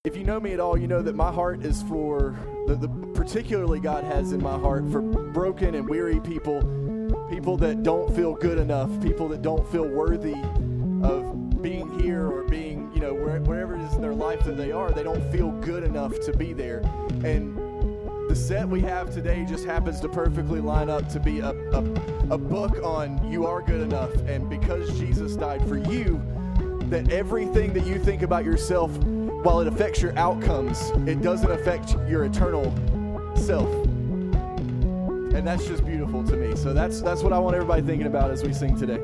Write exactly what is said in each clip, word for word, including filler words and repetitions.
If you know me at all, you know that my heart is for, the, the particularly God has in my heart for broken and weary people, people that don't feel good enough, people that don't feel worthy of being here or being, you know, where, wherever it is in their life that they are, they don't feel good enough to be there. And the set we have today just happens to perfectly line up to be a, a, a book on you are good enough. And because Jesus died for you, that everything that you think about yourself, while it affects your outcomes, it doesn't affect your eternal self. And that's just beautiful to me. So that's that's what I want everybody thinking about as we sing today.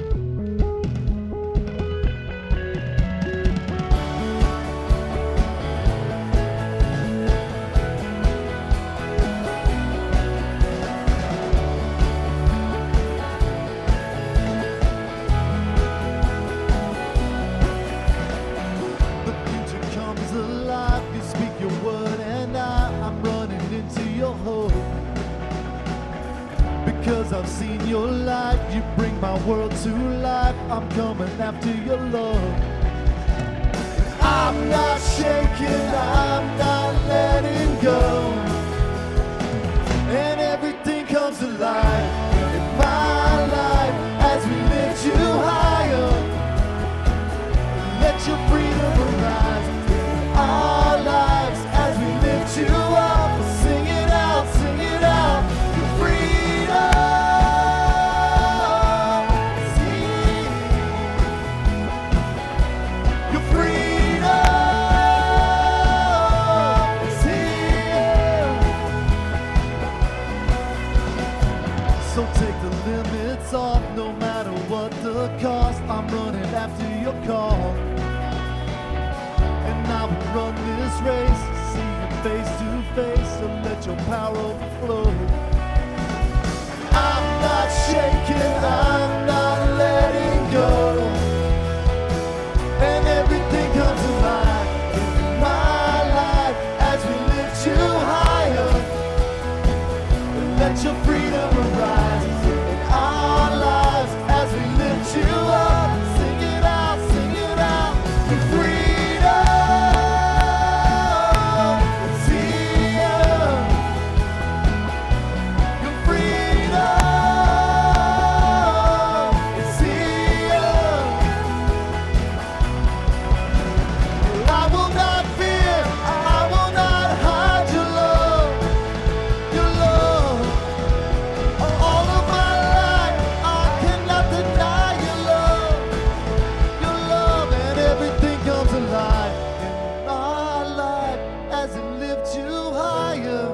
I've seen your light, you bring my world to life. I'm coming after your love. I'm not shaking, I'm not letting go. And everything comes alive in my life as we lift you higher. Let your freedom arise in our lives as we lift you up. Sing it out, sing it out. Your freedom. Cost, I'm running after your call, and I will run this race, see you face to face, so let your power overflow. I'm not shaking, I'm not letting go, and everything comes alive in my life as we lift you higher. Let your freedom arise in our lives as we lift you up. Sing it out, sing it out. Your freedom is here. Your freedom is here. I will not fear, I will not hide your love, your love. All of my life, I cannot deny your love, your love, and everything comes alive in our life as it lifts you higher.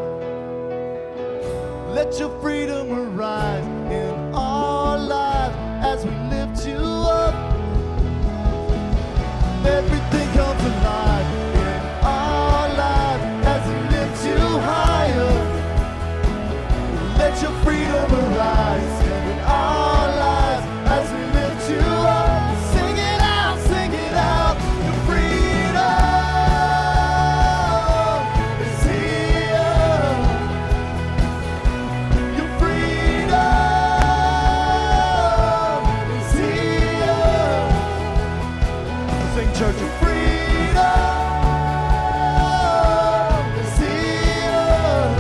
Let your freedom arise in our life as we lift you up. Everything comes alive in our life as it lifts you higher. Let your freedom arise in our lives as we lift you up. Sing it out, sing it out. Your freedom is here. Your freedom is here. Sing, church, your freedom is here.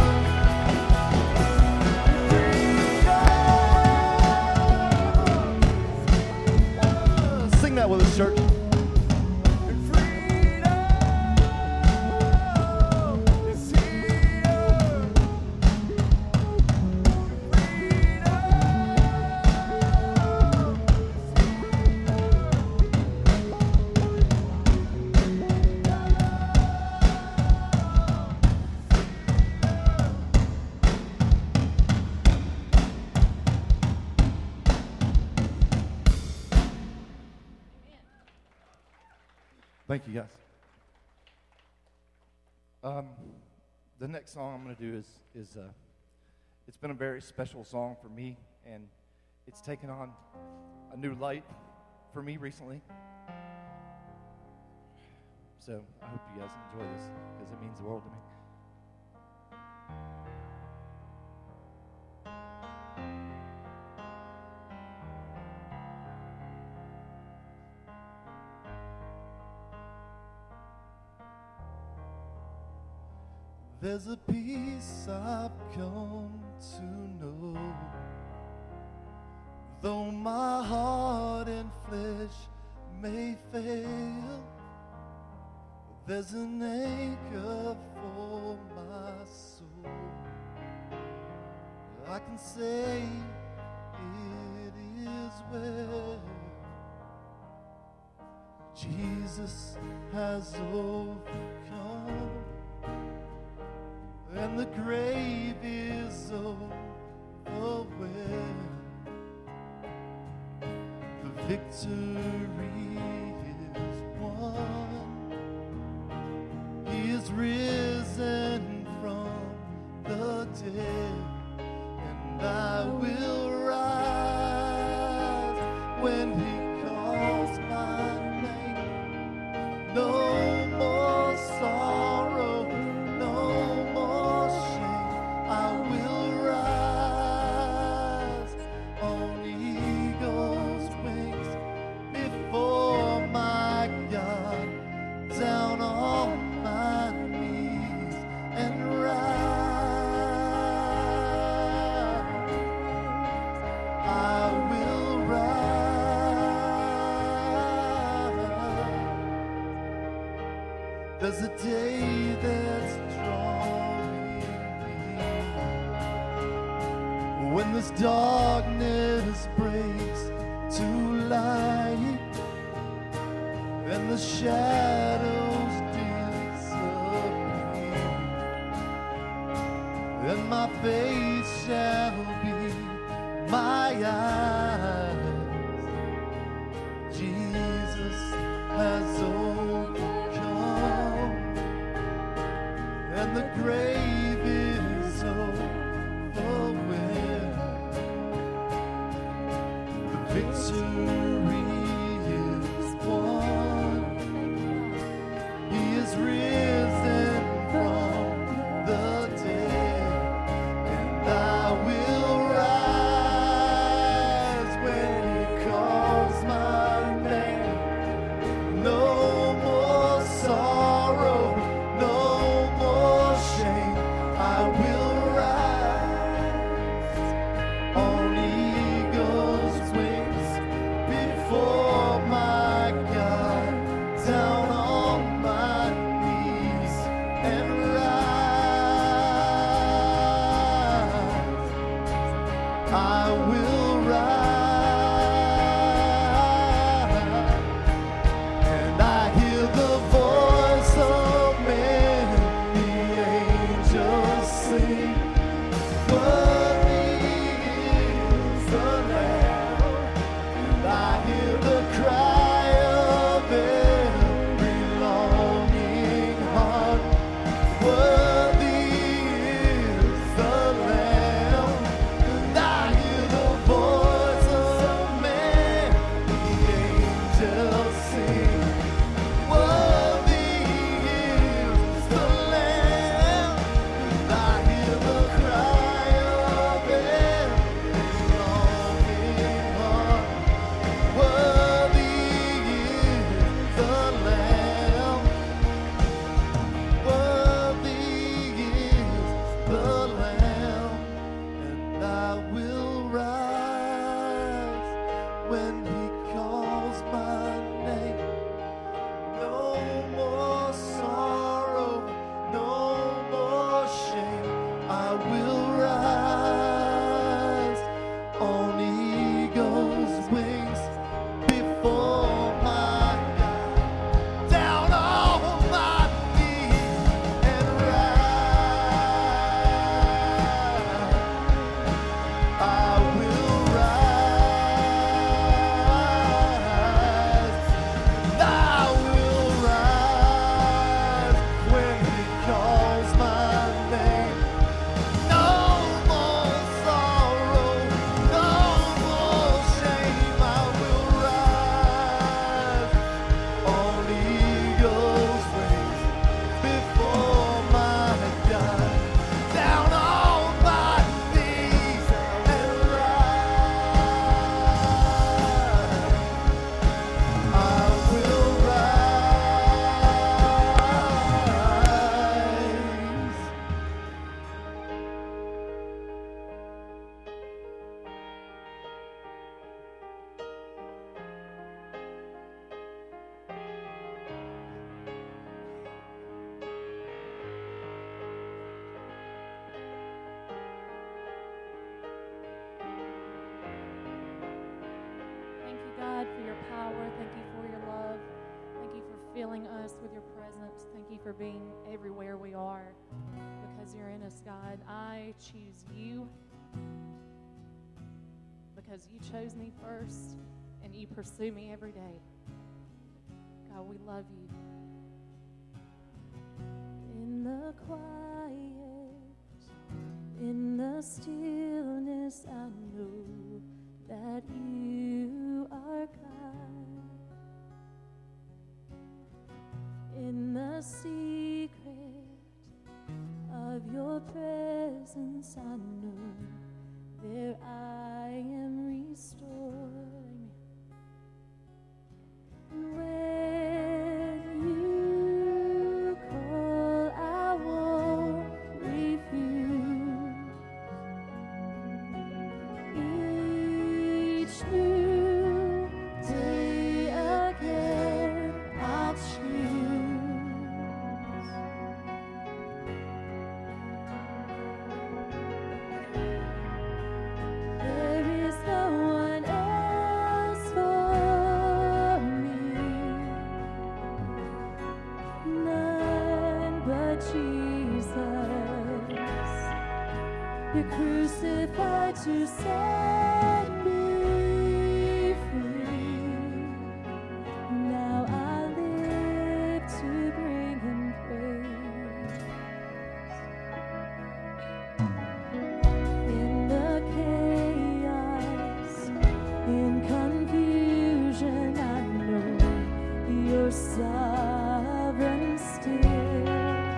Sing that with us, church. Thank you, guys. Um, the next song I'm going to do is, is uh, it's been a very special song for me, and it's taken on a new light for me recently. So I hope you guys enjoy this, because it means the world to me. There's a peace I've come to know. Though my heart and flesh may fail, there's an anchor for my soul. I can say it is well. Jesus has overcome, and the grave is overwhelmed. The victory is won. He is risen from the dead, and I will rise when he calls my name. No more sorrow, no more shame. I will rise on eagle's wings before my God, down on my knees and rise. I will rise. There's a day that's drawing near, when this darkness breaks to light, and the shadows disappear, and my face shall be my eyes. Jesus has overcome, and the grave is overwhelmed. The victory is won. He is risen from the dead, and I will rise when he calls my name. No more sorrow, no more shame. I will rise on eagle's wings before my God, down on my knees and rise. I will rise, and I hear the voice of man, the angels sing, worthy is the Lamb. And I hear the cry of every longing heart, worthy is the Lamb. And I hear the voice of man, the angels sing, worthy is the Lamb. And I hear the cry of every longing heart, worthy is the Lamb, worthy filling us with your presence. Thank you for being everywhere we are because you're in us, God. I choose you because you chose me first and you pursue me every day. God, we love you. In the quiet, in the stillness, I know that you are God. In the secret of your presence, I know there I am restored. When you call, I won't refuse. Each new day again, I'll choose. There is no one else for me, none but Jesus. You're crucified to set me free. Now I live to bring him praise. In the chaos, in confusion, I know you're sovereign still.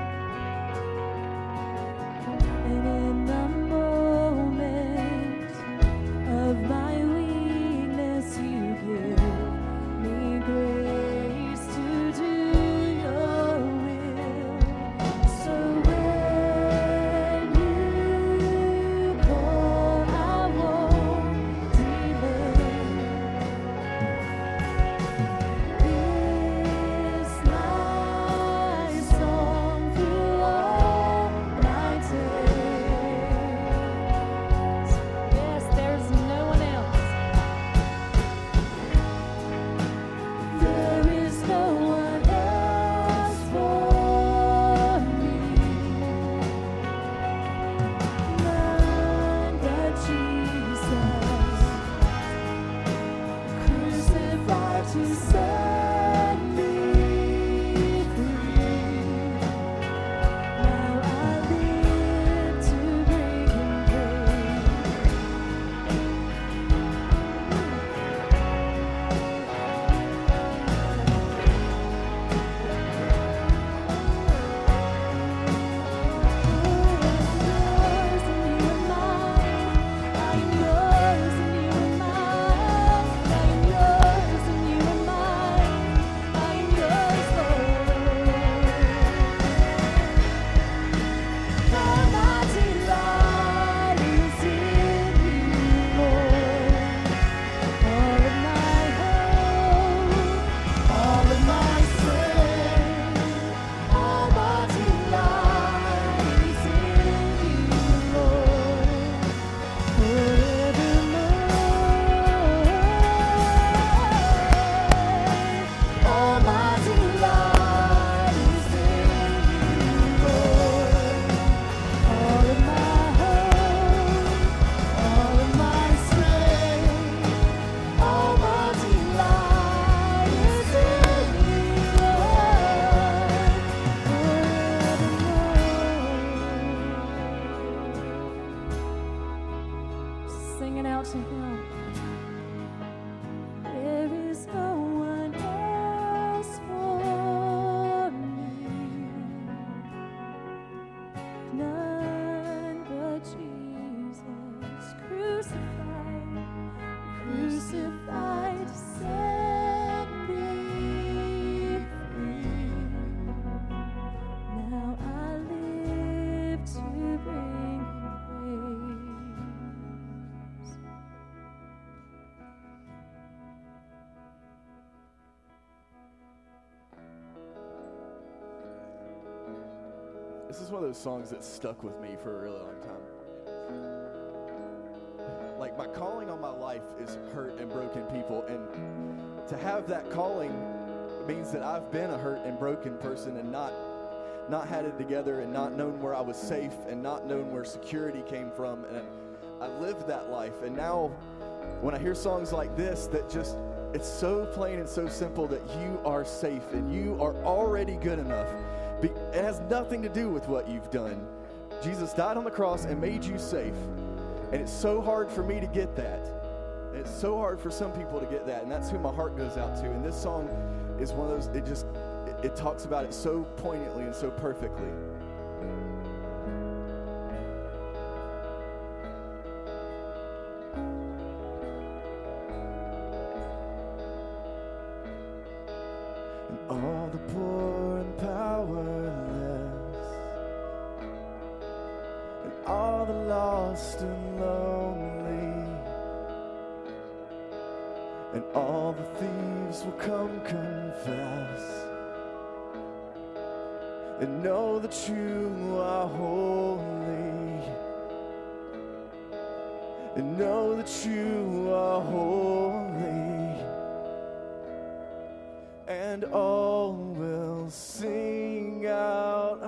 And in the moment of my weakness, you give me grace to do your will. So when you call, I won't delay. This my song through all my days. Yes, there's no one else. There is no one else for me, none but Jesus, crucified to set me free. Now I live to bring him praise. I'm yours and you are mine. I'm yours and you are mine. I'm yours, Lord. All my delight is in you, Lord. All of my hope, all of my strength, all my delight is in you, Lord. Forevermore, all my delight is in you, Lord. All of my hope, all of my strength, all my delight is in you, Lord. Forevermore. Singing out to him. There is no one else for me, none but Jesus, crucified, crucified to set me free. Now I live to bring him praise. This is one of those songs that stuck with me for a really long time. Like, my calling on my life is hurt and broken people, and to have that calling means that I've been a hurt and broken person and not not had it together and not known where I was safe and not known where security came from. And I lived that life. And now when I hear songs like this that just, it's so plain and so simple that you are safe and you are already good enough. Be- It has nothing to do with what you've done. Jesus died on the cross and made you safe. And it's so hard for me to get that. It's so hard for some people to get that. And that's who my heart goes out to. And this song is one of those, it just, it, it talks about it so poignantly and so perfectly. And all the poor and powerless, and all the lost and lonely, and all the thieves will come confess and know that you are holy, and know that you are holy, and all will sing out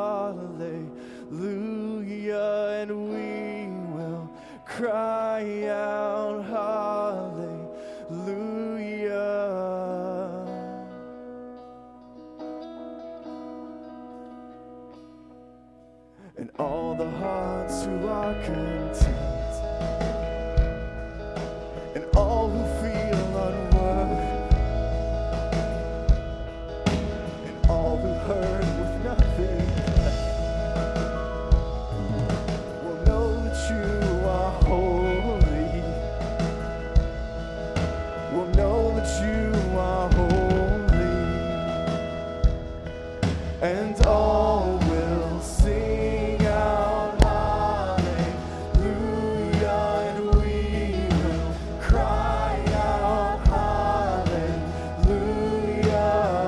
hallelujah, and we will cry out hallelujah. And all the hearts who are content, and all who feel unworthy, and all who heard with nothing will know that you are holy, will know that you are holy, and all will sing out hallelujah, and we will cry out hallelujah.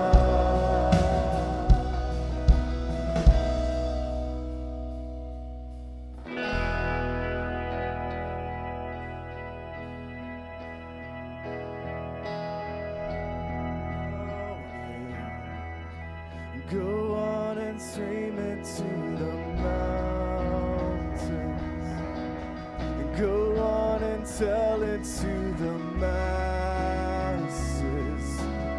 Go on and scream it to the mountains, and go on and tell it to the masses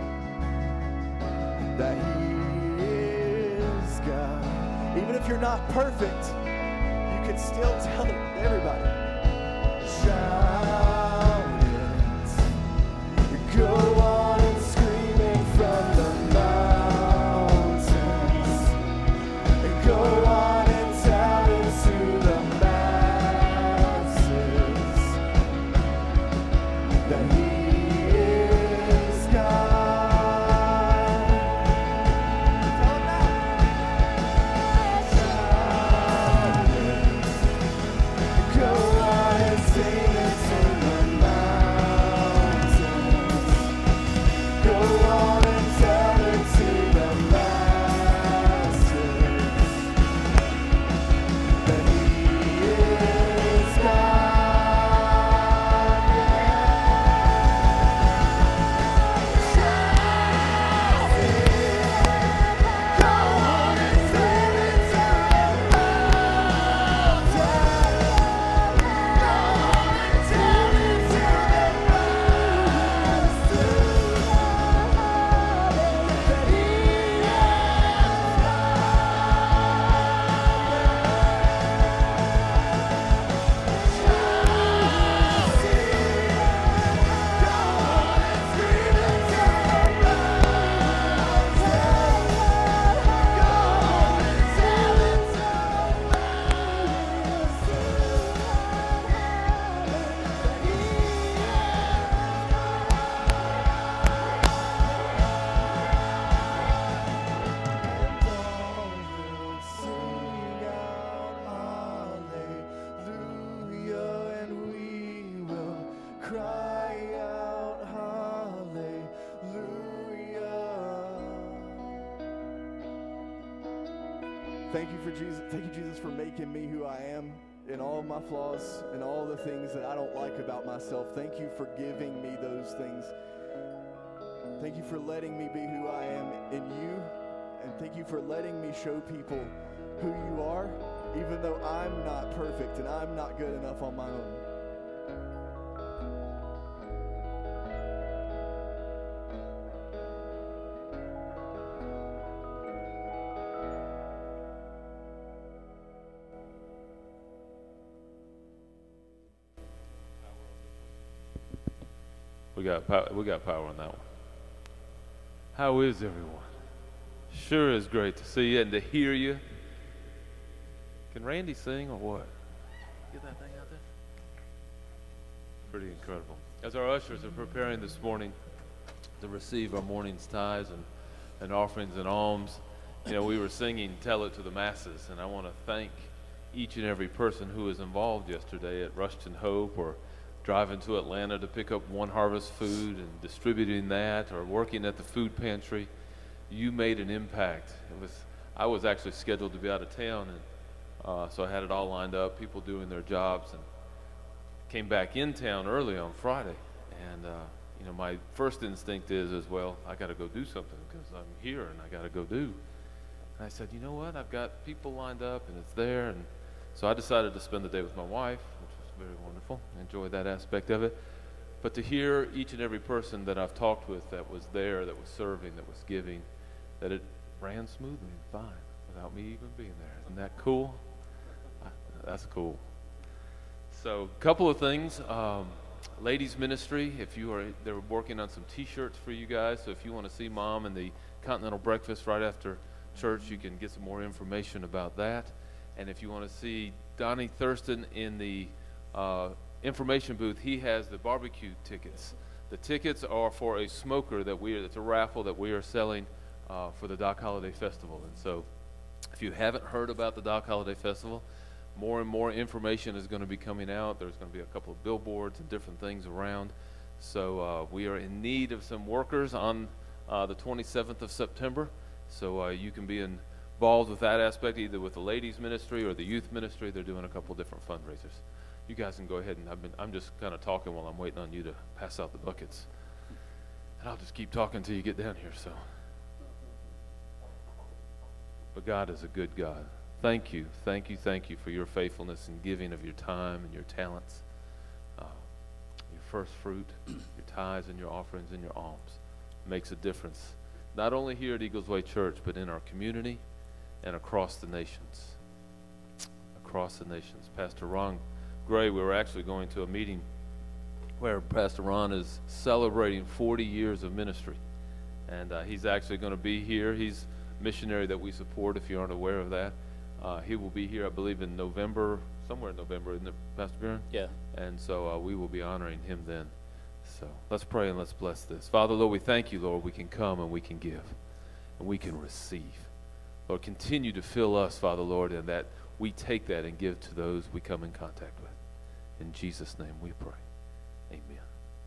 that He is God. Even if you're not perfect, you can still tell it to everybody. Shout it. Go on and scream it from the mountains. Go on and tell it to the masses that He is God. Tell them now. Shout it. Go on and sing it to the mountains. Go on and tell it to the masses that He is God. Shout it. Go on and tell it to the mountains. Go on and tell it to the masses that He is Thank you for Jesus. Thank you, Jesus, for making me who I am in all my flaws and all the things that I don't like about myself. Thank you for giving me those things. Thank you for letting me be who I am in you. And thank you for letting me show people who you are, even though I'm not perfect and I'm not good enough on my own. We got power, we got power on that one. How is everyone? Sure is great to see you and to hear you. Can Randy sing or what? Get that thing out there. Pretty incredible. As our ushers are preparing this morning to receive our morning's tithes and, and offerings and alms, you know, we were singing "Tell It to the Masses," and I want to thank each and every person who was involved yesterday at Rushton Hope, or driving to Atlanta to pick up One Harvest food and distributing that, or working at the food pantry. You made an impact. It was I was actually scheduled to be out of town, and uh, so I had it all lined up, people doing their jobs, and came back in town early on Friday. And uh, you know, my first instinct is as well, I got to go do something because I'm here and I got to go do. And I said, you know what? I've got people lined up and it's there, and so I decided to spend the day with my wife, which was very wonderful. I enjoyed that aspect of it. But to hear each and every person that I've talked with that was there, that was serving, that was giving, that it ran smoothly and fine without me even being there. Isn't that cool? I, that's cool. So a couple of things. Um, ladies ministry, if you are, they're working on some t-shirts for you guys. So if you want to see Mom in the Continental Breakfast right after church, you can get some more information about that. And if you want to see Donnie Thurston in the uh, information booth, he has the barbecue tickets. The tickets are for a smoker that we are, it's a raffle that we are selling uh, for the Dock Holiday Festival. And so if you haven't heard about the Dock Holiday Festival, more and more information is going to be coming out. There's going to be a couple of billboards and different things around. So uh, we are in need of some workers on uh, the twenty-seventh of September. So uh, you can be involved with that aspect, either with the ladies ministry or the youth ministry. They're doing a couple of different fundraisers. You guys can go ahead, and I've been, I'm just kind of talking while I'm waiting on you to pass out the buckets. And I'll just keep talking until you get down here. So, but God is a good God. Thank you, thank you, thank you for your faithfulness and giving of your time and your talents, uh, your first fruit, your tithes and your offerings and your alms. It makes a difference, not only here at Eagles Way Church, but in our community and across the nations. Across the nations. Pastor Ron Gray, we were actually going to a meeting where Pastor Ron is celebrating forty years of ministry. And uh, he's actually going to be here. He's a missionary that we support, if you aren't aware of that. Uh, he will be here, I believe, in November, somewhere in November, isn't it, Pastor Bjorn? Yeah. And so uh, we will be honoring him then. So let's pray and let's bless this. Father, Lord, we thank you, Lord, we can come and we can give and we can receive. Lord, continue to fill us, Father, Lord, and that we take that and give to those we come in contact with. In Jesus' name we pray. Amen.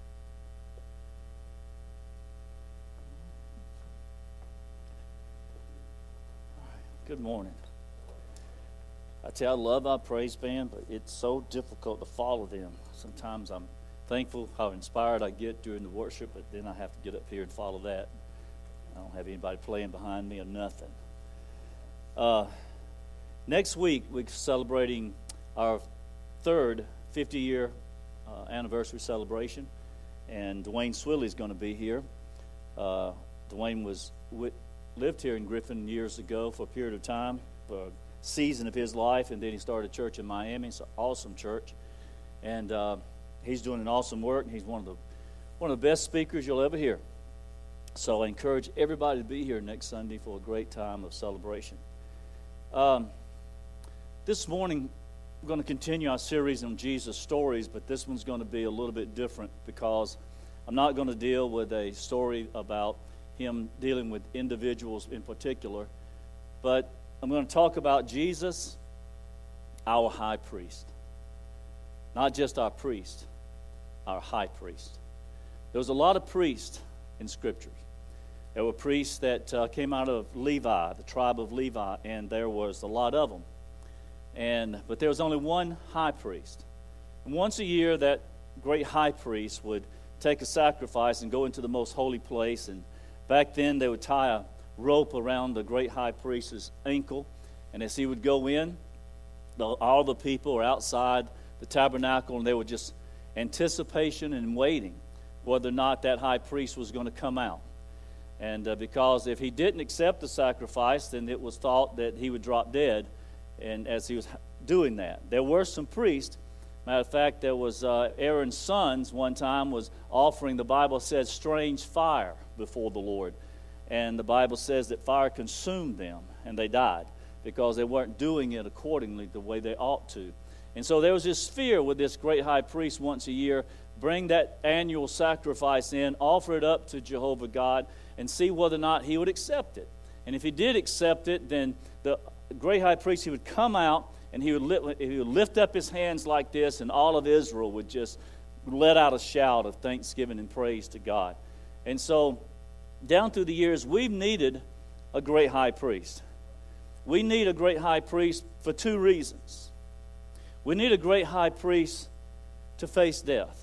Good morning. I tell you, I love our praise band, but it's so difficult to follow them. Sometimes I'm thankful how inspired I get during the worship, but then I have to get up here and follow that. I don't have anybody playing behind me or nothing. Uh, next week, we're celebrating our third fifty-year uh, anniversary celebration, and Dwayne Swilley is going to be here. Uh, Dwayne was with, lived here in Griffin years ago for a period of time, for a season of his life, and then he started a church in Miami. It's an awesome church, and uh, he's doing an awesome work, and he's one of the one of the best speakers you'll ever hear. So I encourage everybody to be here next Sunday for a great time of celebration. Um, this morning, we're going to continue our series on Jesus stories, but this one's going to be a little bit different because I'm not going to deal with a story about him dealing with individuals in particular, but I'm going to talk about Jesus, our high priest. Not just our priest, our high priest. There was a lot of priests in Scriptures. There were priests that uh, came out of Levi, the tribe of Levi, and there was a lot of them. And but there was only one high priest. And once a year, that great high priest would take a sacrifice and go into the most holy place. And back then they would tie a rope around the great high priest's ankle, and as he would go in, the, all the people were outside the tabernacle, and they were just anticipation and waiting whether or not that high priest was going to come out. And uh, because if he didn't accept the sacrifice, then it was thought that he would drop dead. And as he was doing that, there were some priests. Matter of fact, there was uh, Aaron's sons one time was offering, the Bible says, strange fire before the Lord. And the Bible says that fire consumed them, and they died because they weren't doing it accordingly the way they ought to. And so there was this fear with this great high priest once a year, bring that annual sacrifice in, offer it up to Jehovah God, and see whether or not he would accept it. And if he did accept it, then the great high priest, he would come out, and he would, lift, he would lift up his hands like this, and all of Israel would just let out a shout of thanksgiving and praise to God. And so down through the years, we've needed a great high priest. We need a great high priest for two reasons. We need a great high priest to face death.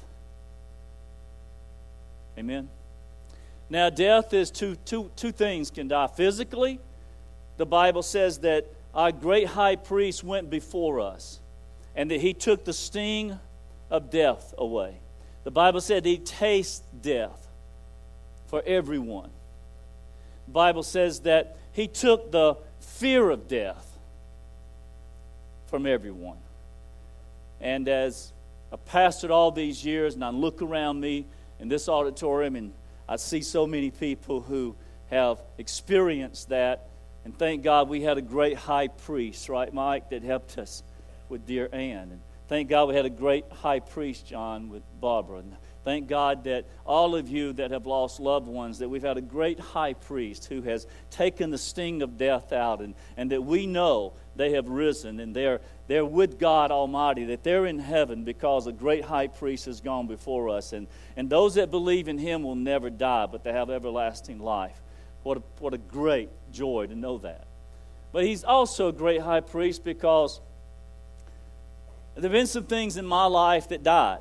Amen? Now, death is two, two, two things can die. Physically, the Bible says that our great high priest went before us, and that he took the sting of death away. The Bible said he tastes death for everyone. The Bible says that he took the fear of death from everyone. And as I pastored all these years, and I look around me in this auditorium, and I see so many people who have experienced that. And thank God we had a great high priest, right, Mike, that helped us with dear Ann. And thank God we had a great high priest, John, with Barbara. And thank God that all of you that have lost loved ones, that we've had a great high priest who has taken the sting of death out, and, and that we know they have risen, and they're, they're with God Almighty, that they're in heaven because a great high priest has gone before us. And, and those that believe in him will never die, but they have everlasting life. What a, what a great joy to know that. But he's also a great high priest because there have been some things in my life that died.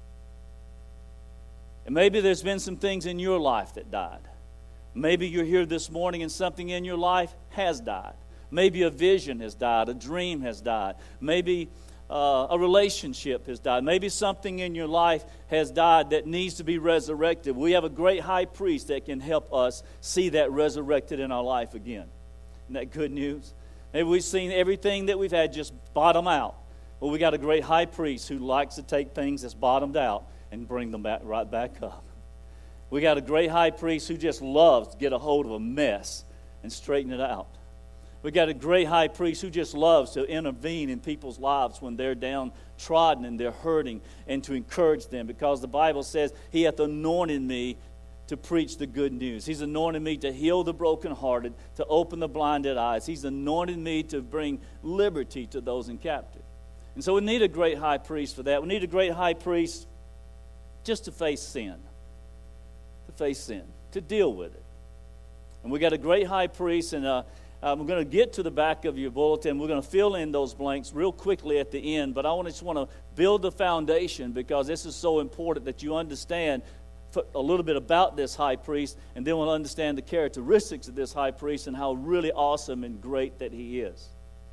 And maybe there's been some things in your life that died. Maybe you're here this morning and something in your life has died. Maybe a vision has died, a dream has died. Maybe uh, a relationship has died. Maybe something in your life has died that needs to be resurrected. We have a great high priest that can help us see that resurrected in our life again. Isn't that good news? Maybe we've seen everything that we've had just bottom out. Well, we got a great high priest who likes to take things that's bottomed out and bring them back right back up. We got a great high priest who just loves to get a hold of a mess and straighten it out. We got a great high priest who just loves to intervene in people's lives when they're downtrodden and they're hurting, and to encourage them, because the Bible says he hath anointed me to preach the good news. He's anointed me to heal the brokenhearted, to open the blinded eyes. He's anointed me to bring liberty to those in captivity. And so we need a great high priest for that. We need a great high priest just to face sin, to face sin, to deal with it. And we got a great high priest, and uh, um, we're going to get to the back of your bulletin. We're going to fill in those blanks real quickly at the end, but I want to just want to build the foundation, because this is so important that you understand a little bit about this high priest, and then we'll understand the characteristics of this high priest and how really awesome and great that he is.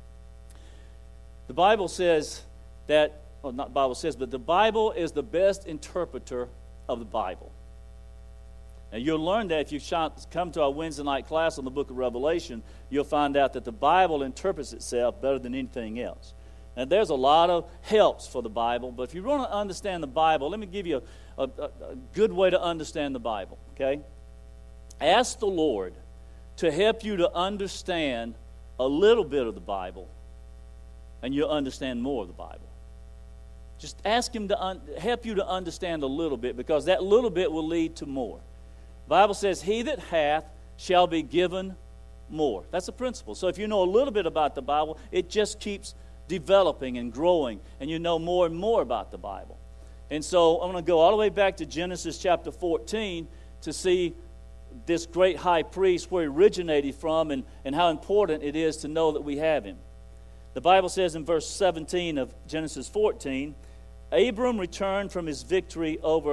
The Bible says that, well, not the Bible says, but the Bible is the best interpreter of the Bible. Now, you'll learn that if you come to our Wednesday night class on the book of Revelation, you'll find out that the Bible interprets itself better than anything else. Now, there's a lot of helps for the Bible, but if you want to understand the Bible, let me give you a, a, a good way to understand the Bible, okay? Ask the Lord to help you to understand a little bit of the Bible, and you'll understand more of the Bible. Just ask Him to un- help you to understand a little bit, because that little bit will lead to more. The Bible says, he that hath shall be given more. That's a principle. So if you know a little bit about the Bible, it just keeps developing and growing, and you know more and more about the Bible. And so I'm going to go all the way back to Genesis chapter fourteen to see this great high priest, where he originated from, and, and how important it is to know that we have him. The Bible says in verse seventeen of Genesis fourteen, Abram returned from his victory over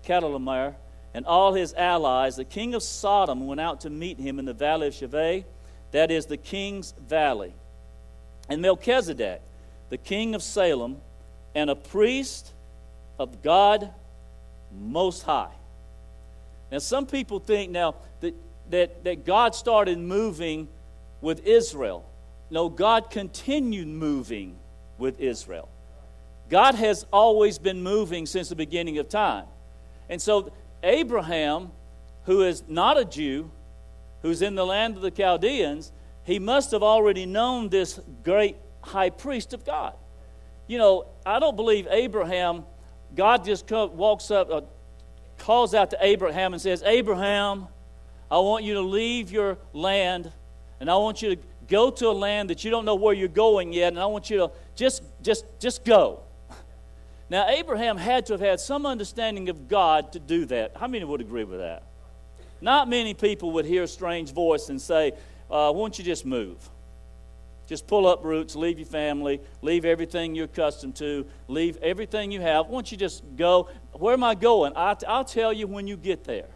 Chedorlaomer and all his allies, the king of Sodom went out to meet him in the valley of Shaveh, that is the king's valley. And Melchizedek, the king of Salem, and a priest of God Most High. Now, some people think now that, that, that God started moving with Israel. No, God continued moving with Israel. God has always been moving since the beginning of time. And so Abraham, who is not a Jew, who's in the land of the Chaldeans, he must have already known this great high priest of God. You know, I don't believe Abraham, God just co- walks up, uh, calls out to Abraham and says, Abraham, I want you to leave your land, and I want you to go to a land that you don't know where you're going yet, and I want you to just, just, just go. Now, Abraham had to have had some understanding of God to do that. How many would agree with that? Not many people would hear a strange voice and say, uh, won't you just move? Just pull up roots, leave your family, leave everything you're accustomed to, leave everything you have. Won't you just go? Where am I going? I, I'll tell you when you get there.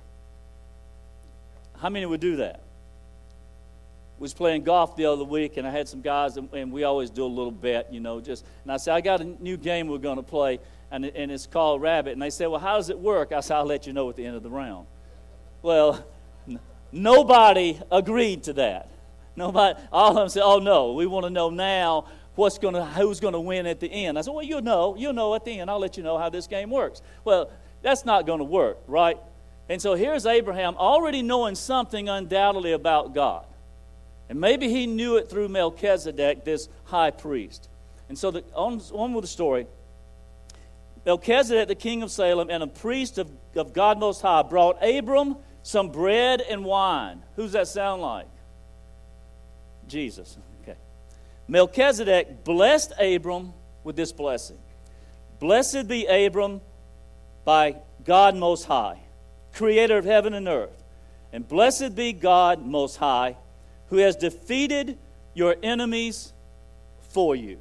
How many would do that? We was playing golf the other week, and I had some guys, and, and we always do a little bet, you know, just, and I said, I got a new game we're going to play, and, it, and it's called Rabbit. And they said, well, how does it work? I said, I'll let you know at the end of the round. Well, n- nobody agreed to that. Nobody, all of them said, oh, no, we want to know now what's going to, who's going to win at the end. I said, well, you'll know. You'll know at the end. I'll let you know how this game works. Well, that's not going to work, right? And so here's Abraham already knowing something undoubtedly about God. And maybe he knew it through Melchizedek, this high priest. And so the, on, on with the story. Melchizedek, the king of Salem, and a priest of, of God Most High, brought Abram some bread and wine. Who's that sound like? Jesus. Okay. Melchizedek blessed Abram with this blessing. Blessed be Abram by God Most High, creator of heaven and earth. And blessed be God Most High, who has defeated your enemies for you.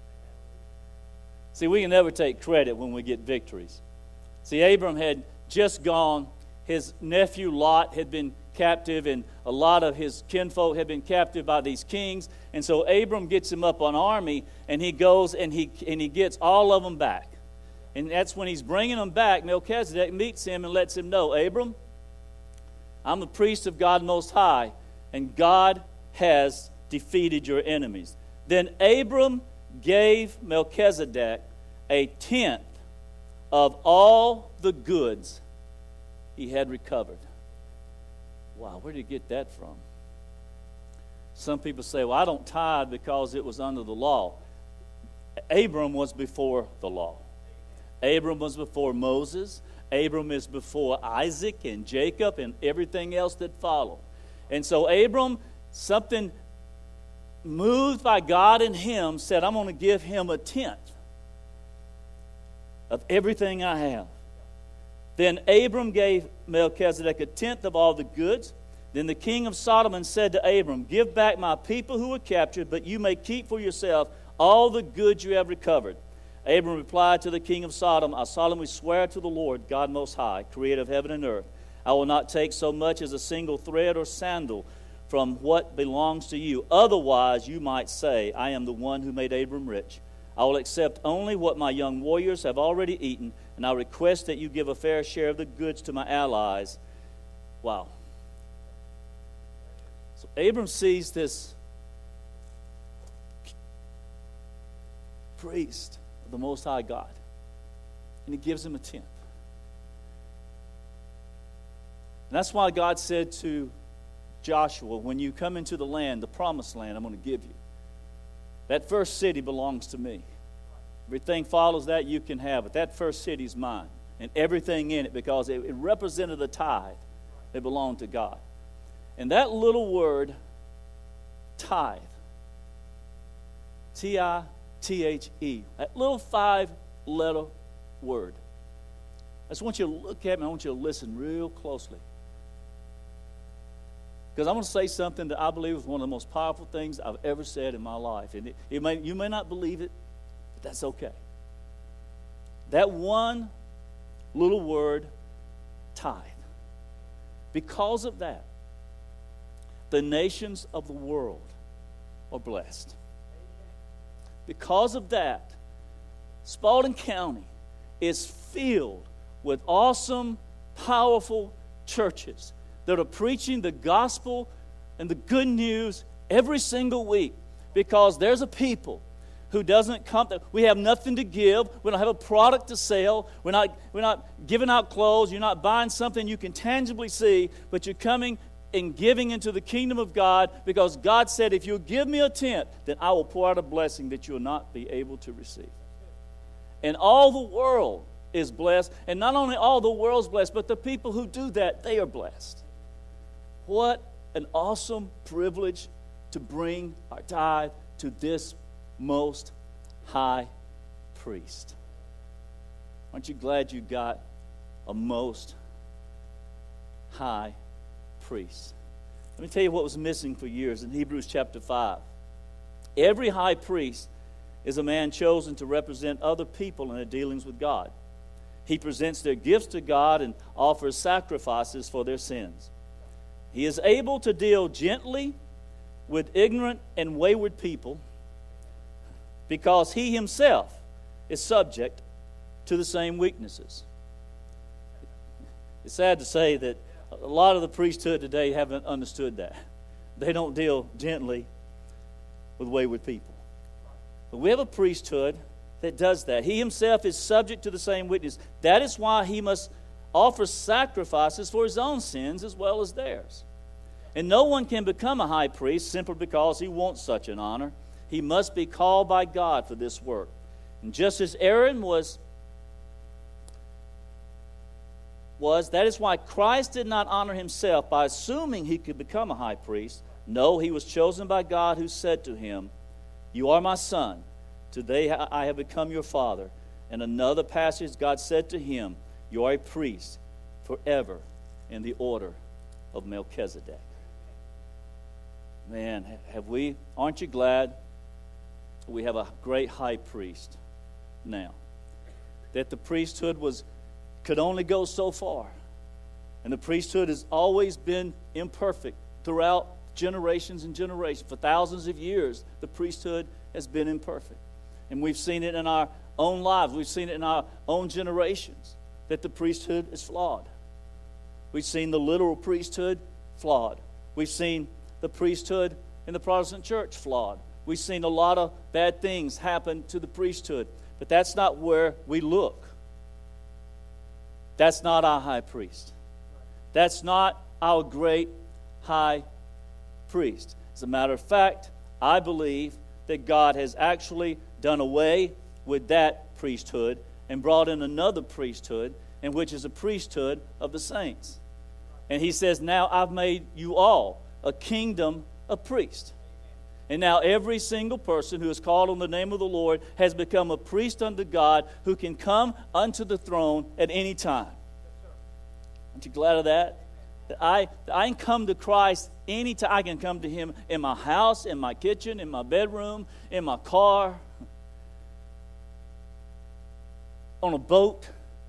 See, we can never take credit when we get victories. See, Abram had just gone. His nephew Lot had been captive, and a lot of his kinfolk had been captive by these kings. And so Abram gets him up an army, and he goes and he and he gets all of them back. And that's when he's bringing them back, Melchizedek meets him and lets him know, Abram, I'm the priest of God Most High, and God has defeated your enemies. Then Abram gave Melchizedek a tenth of all the goods he had recovered. Wow, where did he get that from? Some people say, well, I don't tithe because it was under the law. Abram was before the law. Abram was before Moses. Abram is before Isaac and Jacob and everything else that followed. And so Abram, something moved by God in him, said, I'm going to give him a tenth of everything I have. Then Abram gave Melchizedek a tenth of all the goods. Then the king of Sodom said to Abram, give back my people who were captured, but you may keep for yourself all the goods you have recovered. Abram replied to the king of Sodom, I solemnly swear to the Lord, God Most High, creator of heaven and earth, I will not take so much as a single thread or sandal from what belongs to you. Otherwise, you might say, I am the one who made Abram rich. I will accept only what my young warriors have already eaten, and I request that you give a fair share of the goods to my allies. Wow. So Abram sees this priest of the Most High God, and he gives him a tenth. And that's why God said to Joshua, when you come into the land, the promised land I'm going to give you, that first city belongs to me. Everything follows that, you can have it. That first city is mine, and everything in it, because it, it represented the tithe that belonged to God. And that little word, tithe, T I T H E, that little five-letter word. I just want you to look at me. I want you to listen real closely. Because I'm going to say something that I believe is one of the most powerful things I've ever said in my life. And it, it may, you may not believe it, but that's okay. That one little word tithe. Because of that, the nations of the world are blessed. Because of that, Spalding County is filled with awesome, powerful churches that are preaching the gospel and the good news every single week, because there's a people who doesn't come. We have nothing to give. We don't have a product to sell. We're not, we're not giving out clothes. You're not buying something you can tangibly see, but you're coming and giving into the kingdom of God, because God said, if you'll give me a tenth, then I will pour out a blessing that you will not be able to receive. And all the world is blessed. And not only all the world's blessed, but the people who do that, they are blessed. What an awesome privilege to bring our tithe to this most high priest. Aren't you glad you got a most high priest? Let me tell you what was missing for years in Hebrews chapter five. Every high priest is a man chosen to represent other people in their dealings with God. He presents their gifts to God and offers sacrifices for their sins. He is able to deal gently with ignorant and wayward people, because he himself is subject to the same weaknesses. It's sad to say that a lot of the priesthood today haven't understood that. They don't deal gently with wayward people. But we have a priesthood that does that. He himself is subject to the same weakness. That is why he must offer sacrifices for his own sins as well as theirs. And no one can become a high priest simply because he wants such an honor. He must be called by God for this work. And just as Aaron was, was, that is why Christ did not honor himself by assuming he could become a high priest. No, he was chosen by God, who said to him, "You are my son. Today I have become your father." And another passage, God said to him, "You are a priest forever in the order of Melchizedek." Man, have we, aren't you glad we have a great high priest now? That the priesthood was could only go so far. And the priesthood has always been imperfect throughout generations and generations. For thousands of years, the priesthood has been imperfect. And we've seen it in our own lives. We've seen it in our own generations, that the priesthood is flawed. We've seen the literal priesthood flawed. We've seen the priesthood in the Protestant church flawed. We've seen a lot of bad things happen to the priesthood. But that's not where we look. That's not our high priest. That's not our great high priest. As a matter of fact, I believe that God has actually done away with that priesthood and brought in another priesthood, and which is a priesthood of the saints. And he says, now I've made you all a kingdom of priests. And now every single person who is called on the name of the Lord has become a priest unto God, who can come unto the throne at any time. Aren't you glad of that? That I, that I can come to Christ anytime. I can come to him in my house, in my kitchen, in my bedroom, in my car, on a boat,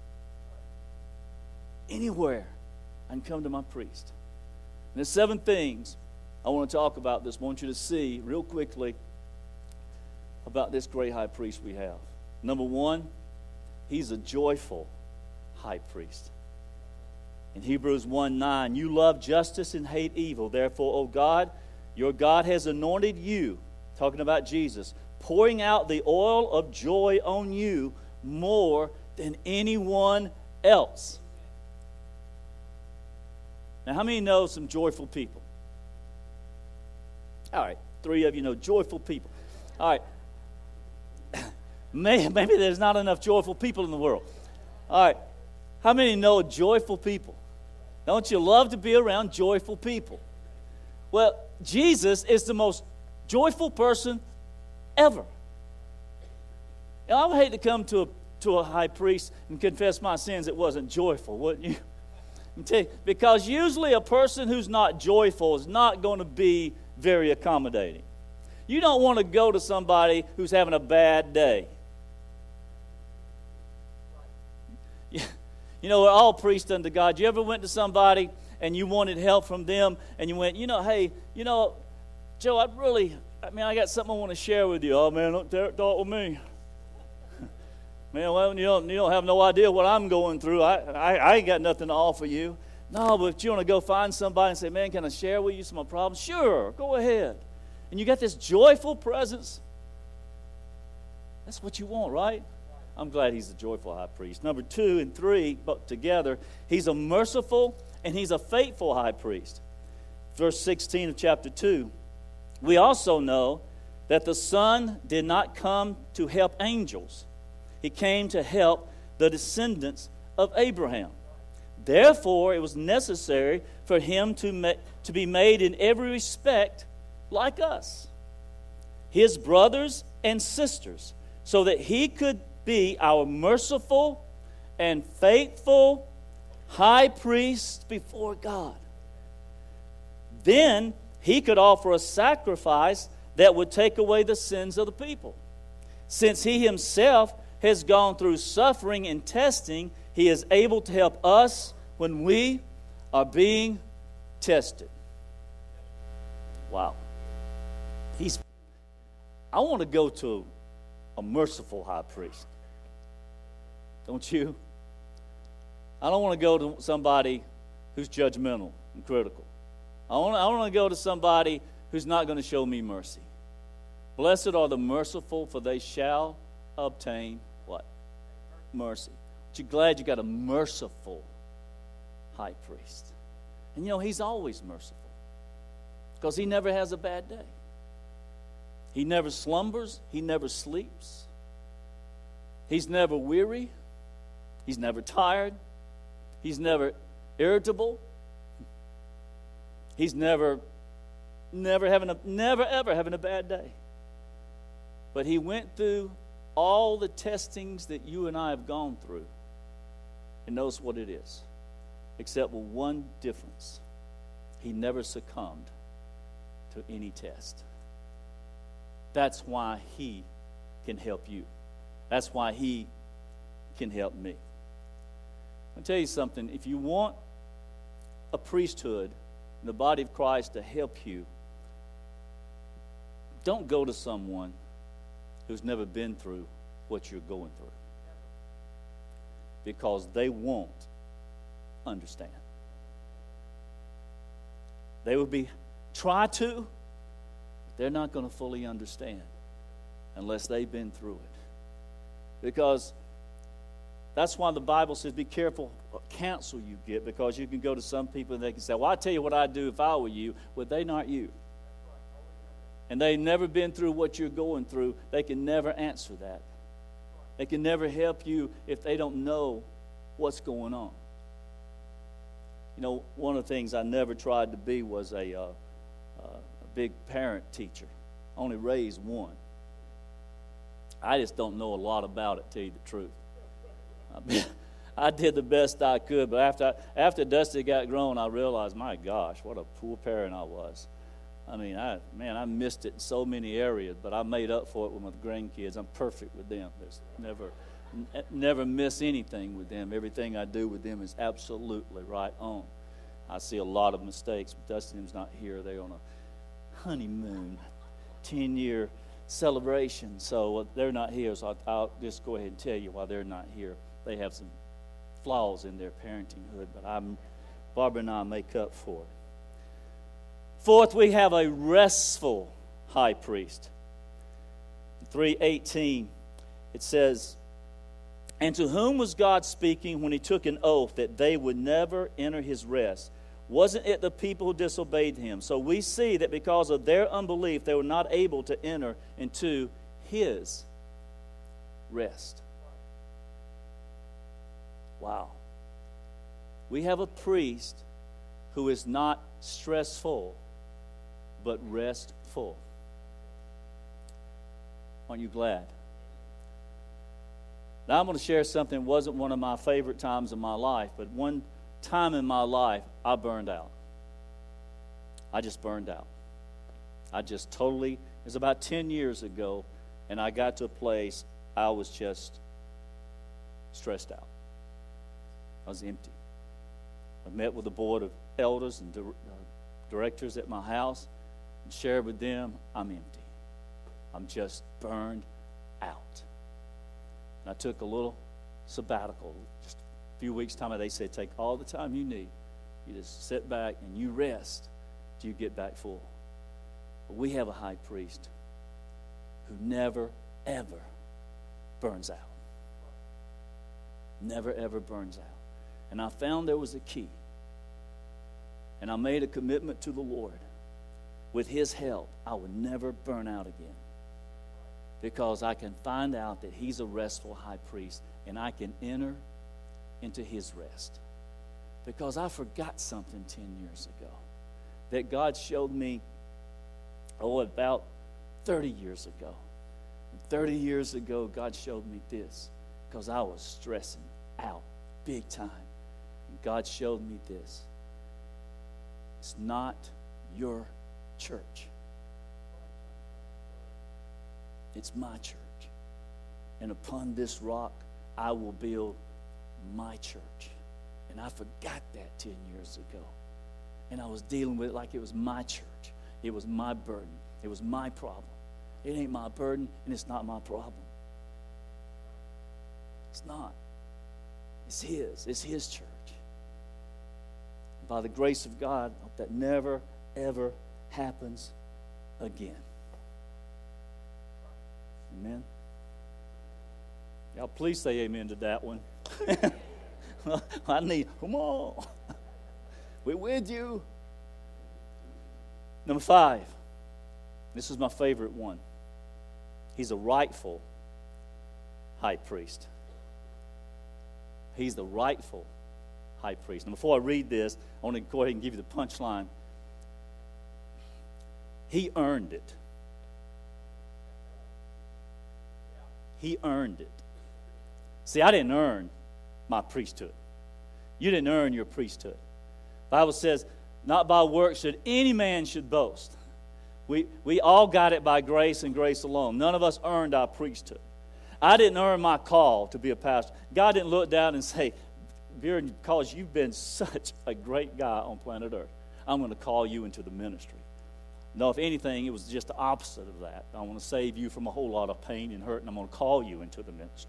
anywhere. I can come to my priest. And there's seven things I want to talk about this. I want you to see real quickly about this great high priest we have. Number one, he's a joyful high priest. In Hebrews one nine, you love justice and hate evil. Therefore, O God, your God has anointed you, talking about Jesus, pouring out the oil of joy on you more than anyone else. Now, how many know some joyful people? All right, three of you know joyful people. All right. Maybe, maybe there's not enough joyful people in the world. All right. How many know joyful people? Don't you love to be around joyful people? Well, Jesus is the most joyful person ever. And I would hate to come to a, to a high priest and confess my sins that wasn't joyful, wouldn't you? Tell you, because usually a person who's not joyful is not going to be very accommodating. You don't want to go to somebody who's having a bad day. You know, we're all priests unto God. You ever went to somebody and you wanted help from them, and you went, you know, hey, you know, Joe, I'd really, I mean, I got something I want to share with you. Oh, man, don't dare talk with me. Man, well, you don't, you don't have no idea what I'm going through. I, I, I ain't got nothing to offer you. No, but if you want to go find somebody and say, man, can I share with you some of my problems? Sure, go ahead. And you got this joyful presence. That's what you want, right? I'm glad he's a joyful high priest. Number two and three, but together, he's a merciful and he's a faithful high priest. Verse sixteen of chapter two. We also know that the Son did not come to help angels. He came to help the descendants of Abraham. Therefore, it was necessary for him to, ma- to be made in every respect like us, his brothers and sisters, so that he could be our merciful and faithful high priest before God. Then he could offer a sacrifice that would take away the sins of the people. Since he himself has gone through suffering and testing, he is able to help us when we are being tested. Wow. He's. I want to go to a merciful high priest. Don't you? I don't want to go to somebody who's judgmental and critical. I want, I want to go to somebody who's not going to show me mercy. Blessed are the merciful, for they shall obtain what? Mercy. Aren't you glad you got a merciful high priest? And you know, he's always merciful because he never has a bad day. He never slumbers. He never sleeps. He's never weary. He's never tired. He's never irritable. He's never, never having a, never ever having a bad day. But he went through all the testings that you and I have gone through and knows what it is, except with one difference. He never succumbed to any test. That's why he can help you. That's why he can help me. I'll tell you something. If you want a priesthood in the body of Christ to help you, don't go to someone who's never been through what you're going through, because they won't understand. They will be try to, but they're not going to fully understand unless they've been through it. Because that's why the Bible says be careful what counsel you get, because you can go to some people and they can say, well, I'll tell you what I'd do if I were you. Well, they're not you. And they've never been through what you're going through. They can never answer that. They can never help you if they don't know what's going on. You know, one of the things I never tried to be was a, uh, uh, a big parent teacher. I only raised one. I just don't know a lot about it, to tell you the truth. I did the best I could, but after after Dusty got grown, I realized, my gosh, what a poor parent I was. I mean, I man, I missed it in so many areas, but I made up for it with my grandkids. I'm perfect with them. There's never, n- never miss anything with them. Everything I do with them is absolutely right on. I see a lot of mistakes. Dusty and them's not here. They're on a honeymoon, ten-year celebration, so they're not here. So I'll, I'll just go ahead and tell you why they're not here. They have some flaws in their parentinghood, but I'm, Barbara and I make up for it. Fourth, we have a restful high priest. three eighteen, it says, and to whom was God speaking when he took an oath that they would never enter his rest? Wasn't it the people who disobeyed him? So we see that because of their unbelief, they were not able to enter into his rest. Wow. We have a priest who is not stressful, but restful. Aren't you glad? Now I'm going to share something that wasn't one of my favorite times in my life, but one time in my life I burned out. I just burned out. I just totally, it was about ten years ago, and I got to a place I was just stressed out. I was empty. I met with the board of elders and di- uh, directors at my house and shared with them, I'm empty. I'm just burned out. And I took a little sabbatical, just a few weeks' time. They said, take all the time you need. You just sit back and you rest till you get back full. But we have a high priest who never, ever burns out. Never, ever burns out. And I found there was a key. And I made a commitment to the Lord. With His help, I would never burn out again. Because I can find out that He's a restful high priest, and I can enter into His rest. Because I forgot something ten years ago that God showed me, oh, about thirty years ago. And thirty years ago, God showed me this because I was stressing out big time. And God showed me this. It's not your church. It's my church. And upon this rock, I will build my church. And I forgot that ten years ago. And I was dealing with it like it was my church. It was my burden. It was my problem. It ain't my burden, and it's not my problem. It's not. It's His. It's His church. And by the grace of God, I hope that never, ever happens again. Amen. Y'all please say amen to that one. I need, come on. We're with you. Number five. This is my favorite one. He's a rightful high priest. He's the rightful high priest. Now, before I read this, I want to go ahead and give you the punchline. He earned it. He earned it. See, I didn't earn my priesthood. You didn't earn your priesthood. The Bible says, not by works should any man should boast. We, we all got it by grace and grace alone. None of us earned our priesthood. I didn't earn my call to be a pastor. God didn't look down and say, Vera, because you've been such a great guy on planet Earth, I'm going to call you into the ministry. No, if anything, it was just the opposite of that. I want to save you from a whole lot of pain and hurt, and I'm going to call you into the ministry.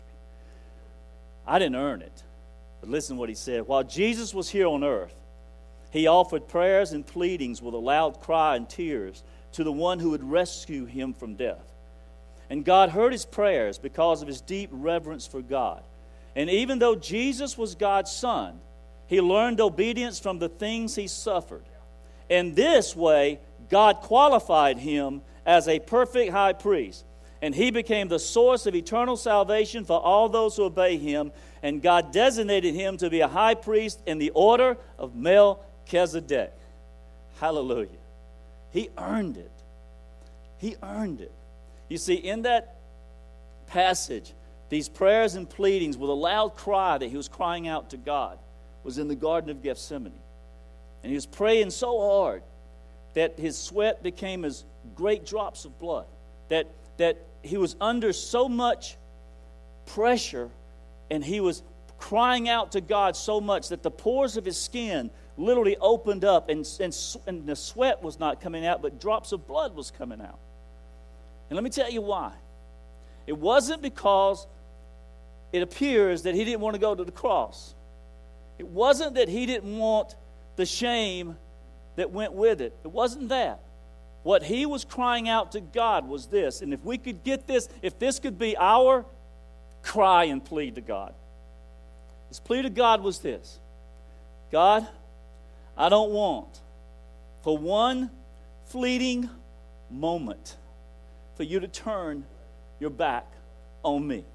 I didn't earn it. But listen to what he said. While Jesus was here on earth, He offered prayers and pleadings with a loud cry and tears to the one who would rescue Him from death. And God heard His prayers because of His deep reverence for God. And even though Jesus was God's Son, He learned obedience from the things He suffered. In this way, God qualified Him as a perfect high priest. And He became the source of eternal salvation for all those who obey Him. And God designated Him to be a high priest in the order of Melchizedek. Hallelujah. He earned it. He earned it. You see, in that passage, these prayers and pleadings with a loud cry that He was crying out to God was in the Garden of Gethsemane. And He was praying so hard that His sweat became as great drops of blood. That, that He was under so much pressure, and He was crying out to God so much that the pores of His skin literally opened up, and, and, and the sweat was not coming out, but drops of blood was coming out. And let me tell you why. It wasn't because it appears that He didn't want to go to the cross. It wasn't that He didn't want the shame that went with it. It wasn't that. What He was crying out to God was this, and if we could get this, if this could be our cry and plea to God, His plea to God was this: God, I don't want for one fleeting moment for You to turn Your back on me.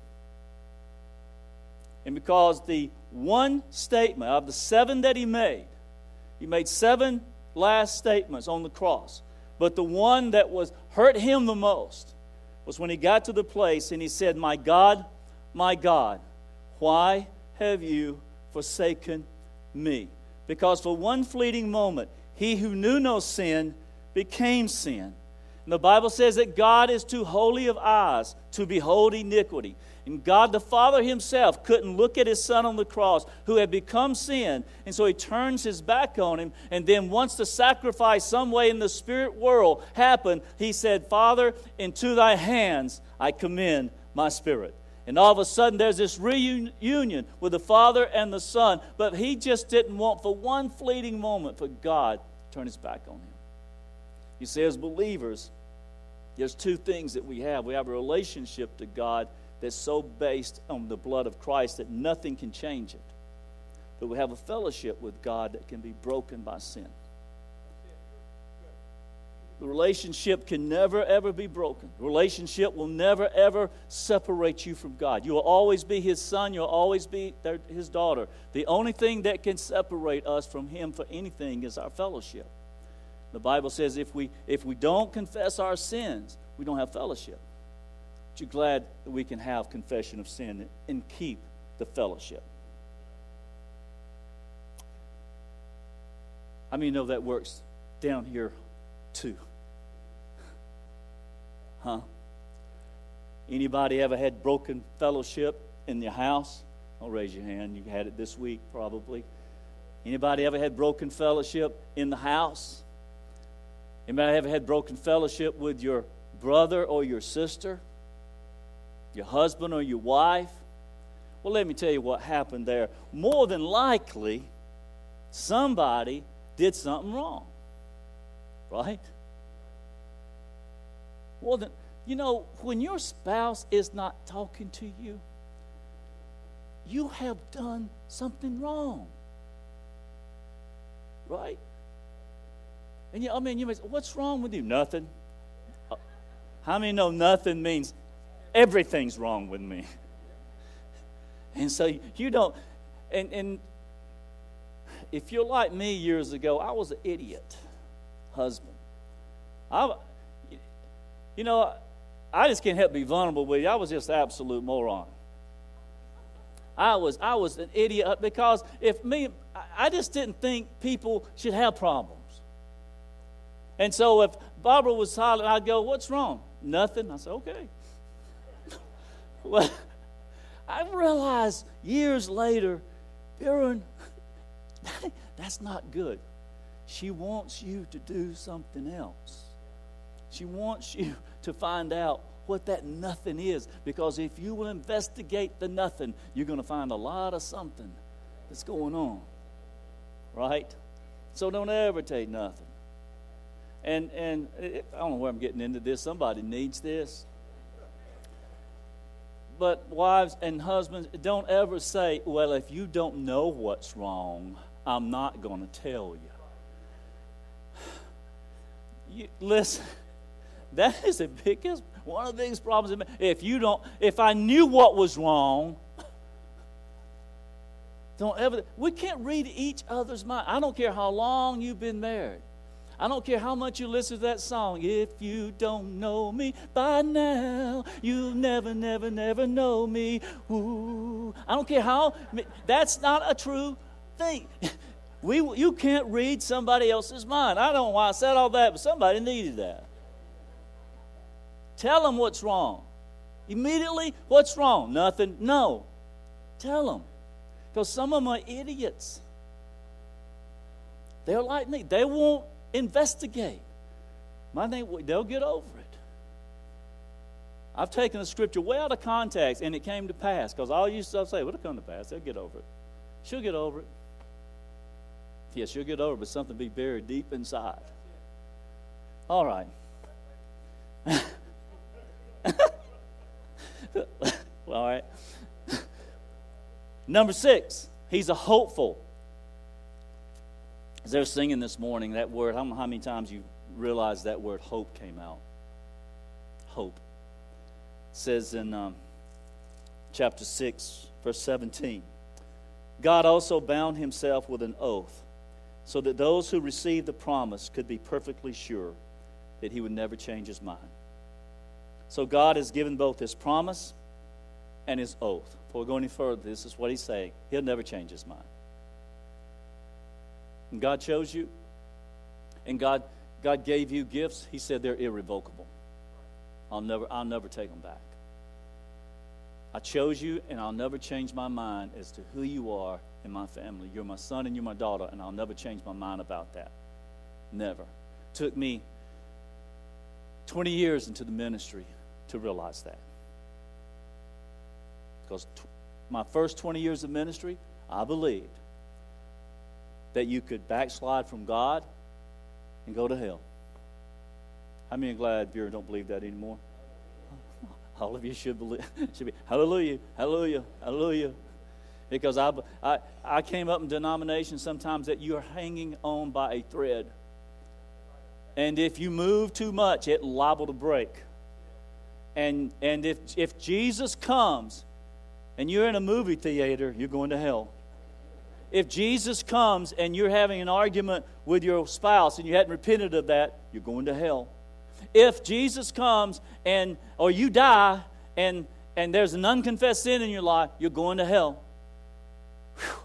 And because the one statement of the seven that He made, He made seven last statements on the cross, but the one that was hurt Him the most was when He got to the place and He said, my God, my God, why have You forsaken me? Because for one fleeting moment, He who knew no sin became sin. And the Bible says that God is too holy of eyes to behold iniquity. And God the Father himself couldn't look at his Son on the cross who had become sin. And so he turns his back on him. And then once the sacrifice some way in the spirit world happened, he said, Father, into thy hands I commend my spirit. And all of a sudden there's this reunion with the Father and the Son. But he just didn't want for one fleeting moment for God to turn his back on him. You see, as believers, there's two things that we have. We have a relationship to God that's so based on the blood of Christ that nothing can change it. But we have a fellowship with God that can be broken by sin. The relationship can never, ever be broken. The relationship will never, ever separate you from God. You will always be his son. You'll always be their, his daughter. The only thing that can separate us from him for anything is our fellowship. The Bible says if we if we don't confess our sins, we don't have fellowship. But you're glad that we can have confession of sin and keep the fellowship. How many know that works down here too? Huh? Anybody ever had broken fellowship in your house? Don't raise your hand. You had it this week probably. Anybody ever had broken fellowship in the house? Anybody ever had broken fellowship with your brother or your sister? Your husband or your wife? Well, let me tell you what happened there. More than likely, somebody did something wrong. Right? Well, then, you know, when your spouse is not talking to you, you have done something wrong. Right? And you, I mean, you may say, what's wrong with you? Nothing. How many know nothing means everything's wrong with me? And so you don't, and, and if you're like me years ago, I was an idiot husband. I, you know, I just can't help be vulnerable with you. I was just an absolute moron. I was I was an idiot because if me, I just didn't think people should have problems. And so if Barbara was silent, I'd go, what's wrong? Nothing. I said, okay. Well, I realized years later, Baron, that's not good. She wants you to do something else. She wants you to find out what that nothing is. Because if you will investigate the nothing, you're going to find a lot of something that's going on. Right? So don't ever take nothing. And and it, I don't know where I'm getting into this. Somebody needs this. But wives and husbands, don't ever say, well, if you don't know what's wrong, I'm not going to tell you. you. Listen, that is the biggest, one of the biggest problems. If you don't, if I knew what was wrong, don't ever, we can't read each other's mind. I don't care how long you've been married. I don't care how much you listen to that song. If you don't know me by now, you'll never, never, never know me. Ooh. I don't care how. That's not a true thing. We, you can't read somebody else's mind. I don't know why I said all that, but somebody needed that. Tell them what's wrong. Immediately, what's wrong? Nothing. No. Tell them. Because some of them are idiots. They're like me. They won't investigate. My name, they'll get over it. I've taken the scripture way out of context, and it came to pass. Because all you stuff say, well, it'll come to pass. They'll get over it. She'll get over it. Yes, she'll get over it, but something be buried deep inside. All right. All right. Number six, he's a hopeful. As they were singing this morning, that word, I don't know how many times you realized that word hope came out. Hope. It says in um, chapter six, verse seventeen, God also bound himself with an oath so that those who received the promise could be perfectly sure that he would never change his mind. So God has given both his promise and his oath. Before we go any further, this is what he's saying. He'll never change his mind. And God chose you. And God God gave you gifts, he said they're irrevocable. I'll never, I'll never take them back. I chose you, and I'll never change my mind as to who you are in my family. You're my son and you're my daughter, and I'll never change my mind about that. Never. Took me twenty years into the ministry to realize that. Because t- my first twenty years of ministry, I believed that you could backslide from God and go to hell. How many are glad Vera don't believe that anymore? All of you should believe. Should be hallelujah, hallelujah, hallelujah. Because I, I, I came up in denominations sometimes that you are hanging on by a thread. And if you move too much, it's liable to break. And and if if Jesus comes and you're in a movie theater, you're going to hell. If Jesus comes and you're having an argument with your spouse and you hadn't repented of that, you're going to hell. If Jesus comes and or you die and and there's an unconfessed sin in your life, you're going to hell. Whew.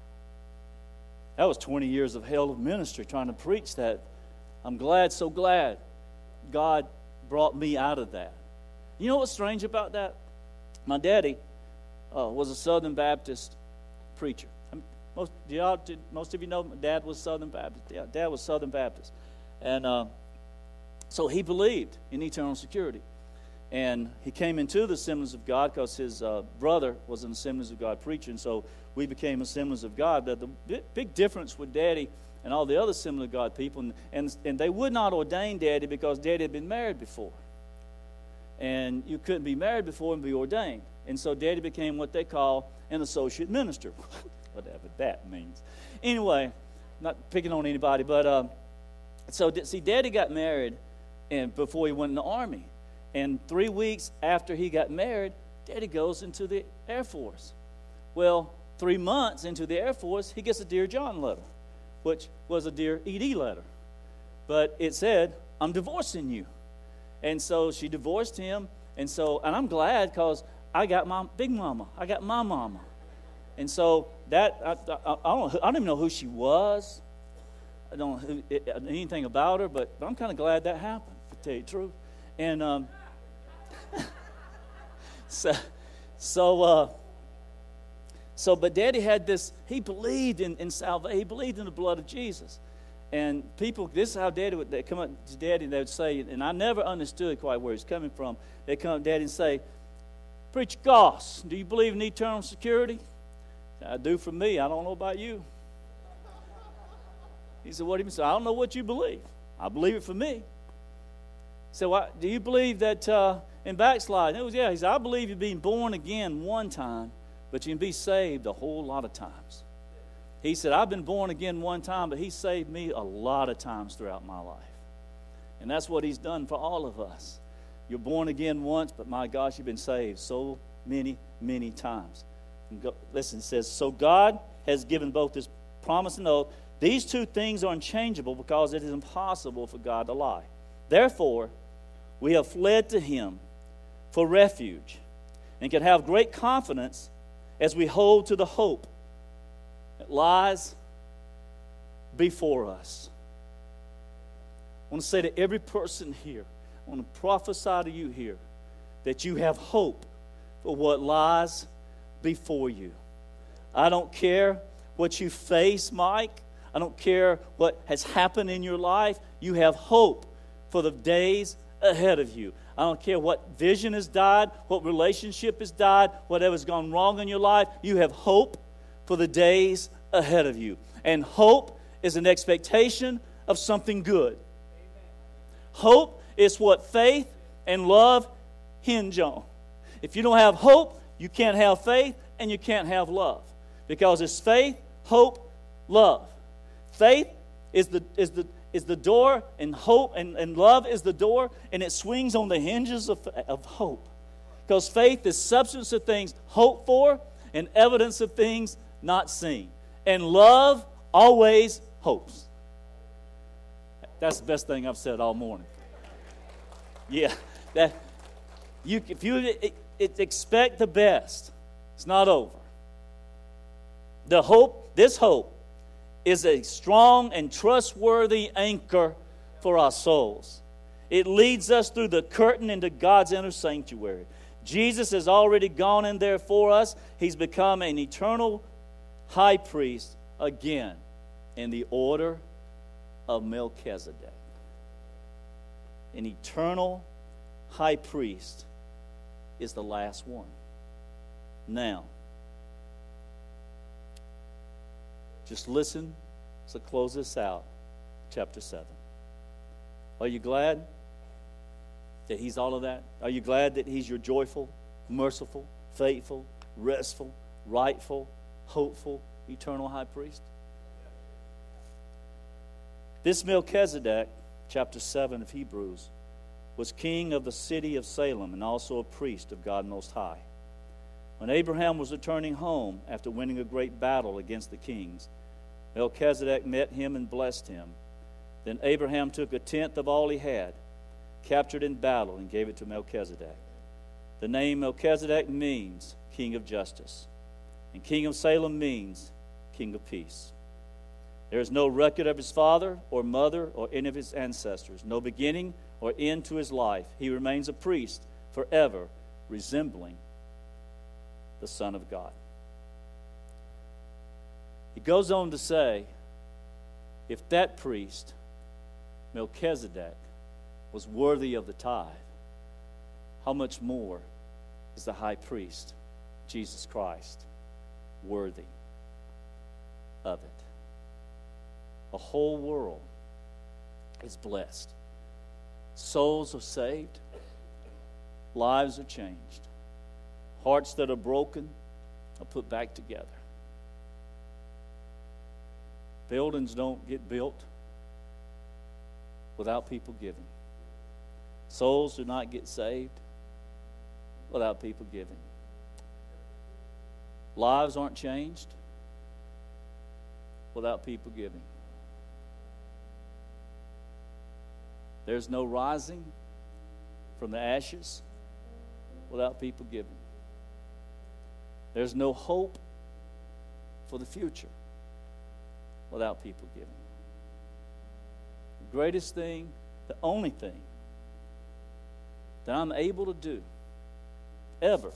That was twenty years of hell of ministry trying to preach that. I'm glad, so glad God brought me out of that. You know what's strange about that? My daddy uh, was a Southern Baptist preacher. I mean, most, y'all, did, most of you know my dad was Southern Baptist. Yeah, dad was Southern Baptist. And uh, so he believed in eternal security. And he came into the Assemblies of God because his uh, brother was an Assemblies of God preacher. And so we became Assemblies of God. The, the big difference with Daddy and all the other Assembly of God people, and, and, and they would not ordain Daddy because Daddy had been married before. And you couldn't be married before and be ordained. And so Daddy became what they call an associate minister. Whatever that means. Anyway, not picking on anybody, but um, so see, Daddy got married and before he went in the Army. And three weeks after he got married, Daddy goes into the Air Force. Well, three months into the Air Force, he gets a Dear John letter, which was a Dear Edie letter. But it said, I'm divorcing you. And so she divorced him. And so, and I'm glad because I got my big mama. I got my mama. And so that, I, I, I, don't, I don't even know who she was. I don't know who, anything about her, but, but I'm kind of glad that happened, to tell you the truth. And um, so, so, uh, so, but Daddy had this. He believed in in salvation. He believed in the blood of Jesus. And people, this is how Daddy would they come up to Daddy and they would say, and I never understood quite where he's coming from. They come up to Daddy and say, "Preacher Goss, do you believe in eternal security?" I do for me. I don't know about you. He said, "What do you mean?" I don't know what you believe. I believe it for me. So, well, do you believe that uh, in backsliding? It was, yeah. He said, I believe you're being born again one time, but you can be saved a whole lot of times. He said, I've been born again one time, but he saved me a lot of times throughout my life. And that's what he's done for all of us. You're born again once, but my gosh, you've been saved so many, many times. And go, listen, it says, so God has given both this promise and oath. These two things are unchangeable because it is impossible for God to lie. Therefore, we have fled to him for refuge and can have great confidence as we hold to the hope that lies before us. I want to say to every person here, I want to prophesy to you here that you have hope for what lies before you. I don't care what you face, Mike. I don't care what has happened in your life. You have hope for the days ahead of you. I don't care what vision has died, what relationship has died, whatever's gone wrong in your life. You have hope for the days ahead of you. And hope is an expectation of something good. Hope is what faith and love hinge on. If you don't have hope, you can't have faith and you can't have love. Because it's faith, hope, love. Faith is the is the is the door, and hope and, and love is the door, and it swings on the hinges of, of hope. Because faith is substance of things hoped for and evidence of things not seen. And love always hopes. That's the best thing I've said all morning. Yeah, that you if you it, it expect the best, it's not over. The hope, this hope, is a strong and trustworthy anchor for our souls. It leads us through the curtain into God's inner sanctuary. Jesus has already gone in there for us. He's become an eternal high priest again in the order of Melchizedek. An eternal high priest is the last one. Now, just listen to close this out, chapter seven. Are you glad that he's all of that? Are you glad that he's your joyful, merciful, faithful, restful, rightful, hopeful, eternal high priest? This Melchizedek, chapter seven of Hebrews, was king of the city of Salem and also a priest of God Most High. When Abraham was returning home after winning a great battle against the kings, Melchizedek met him and blessed him. Then Abraham took a tenth of all he had, captured in battle, and gave it to Melchizedek. The name Melchizedek means king of justice, and king of Salem means king of peace. There is no record of his father or mother or any of his ancestors, no beginning or end to his life. He remains a priest forever, resembling the Son of God. He goes on to say, if that priest, Melchizedek, was worthy of the tithe, how much more is the high priest, Jesus Christ, worthy of it? The whole world is blessed. Souls are saved. Lives are changed. Hearts that are broken are put back together. Buildings don't get built without people giving. Souls do not get saved without people giving. Lives aren't changed without people giving. There's no rising from the ashes without people giving. There's no hope for the future without people giving. The greatest thing, the only thing that I'm able to do ever,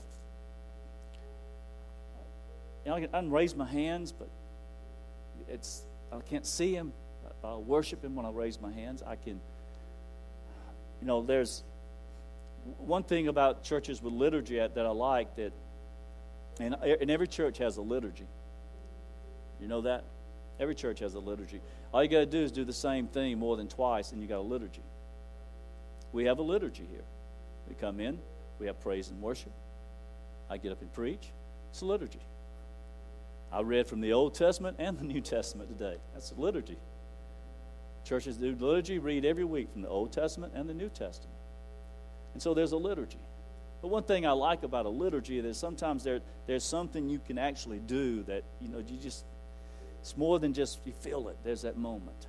you know, I can, I can raise my hands, but it's I can't see him. I'll worship him when I raise my hands. I can, you know, there's one thing about churches with liturgy that I like, that, and, and every church has a liturgy. You know that? Every church has a liturgy. All you got to do is do the same thing more than twice, and you got a liturgy. We have a liturgy here. We come in, we have praise and worship. I get up and preach. It's a liturgy. I read from the Old Testament and the New Testament today. That's a liturgy. Churches do liturgy, read every week from the Old Testament and the New Testament. And so there's a liturgy. But one thing I like about a liturgy is sometimes there, there's something you can actually do that, you know, you just, it's more than just you feel it. There's that moment.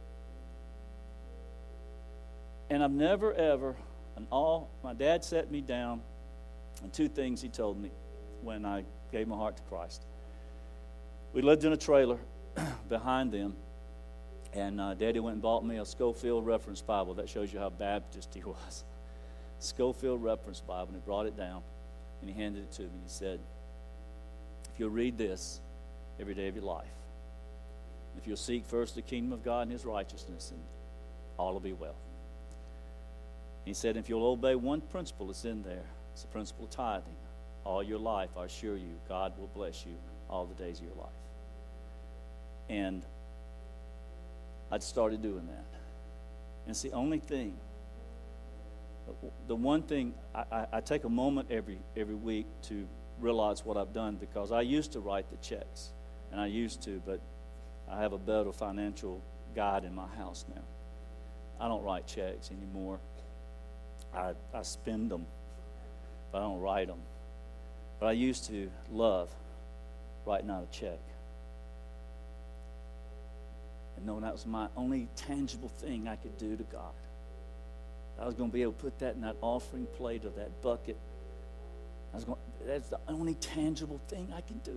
And I've never, ever, and all, my dad set me down, and two things he told me when I gave my heart to Christ. We lived in a trailer behind them, and uh, Daddy went and bought me a Schofield Reference Bible. That shows you how Baptist he was. Schofield Reference Bible, and he brought it down, and he handed it to me. He said, if you'll read this every day of your life, if you'll seek first the kingdom of God and his righteousness, and all will be well. He said, if you'll obey one principle that's in there, it's the principle of tithing. All your life, I assure you, God will bless you all the days of your life. And I'd started doing that. And it's the only thing, the one thing, I, I, I take a moment every every week to realize what I've done, because I used to write the checks, and I used to, but I have a better financial guide in my house now. I don't write checks anymore. I, I spend them, but I don't write them. But I used to love writing out a check, and knowing that was my only tangible thing I could do to God. I was going to be able to put that in that offering plate or that bucket. I was going, that's the only tangible thing I can do.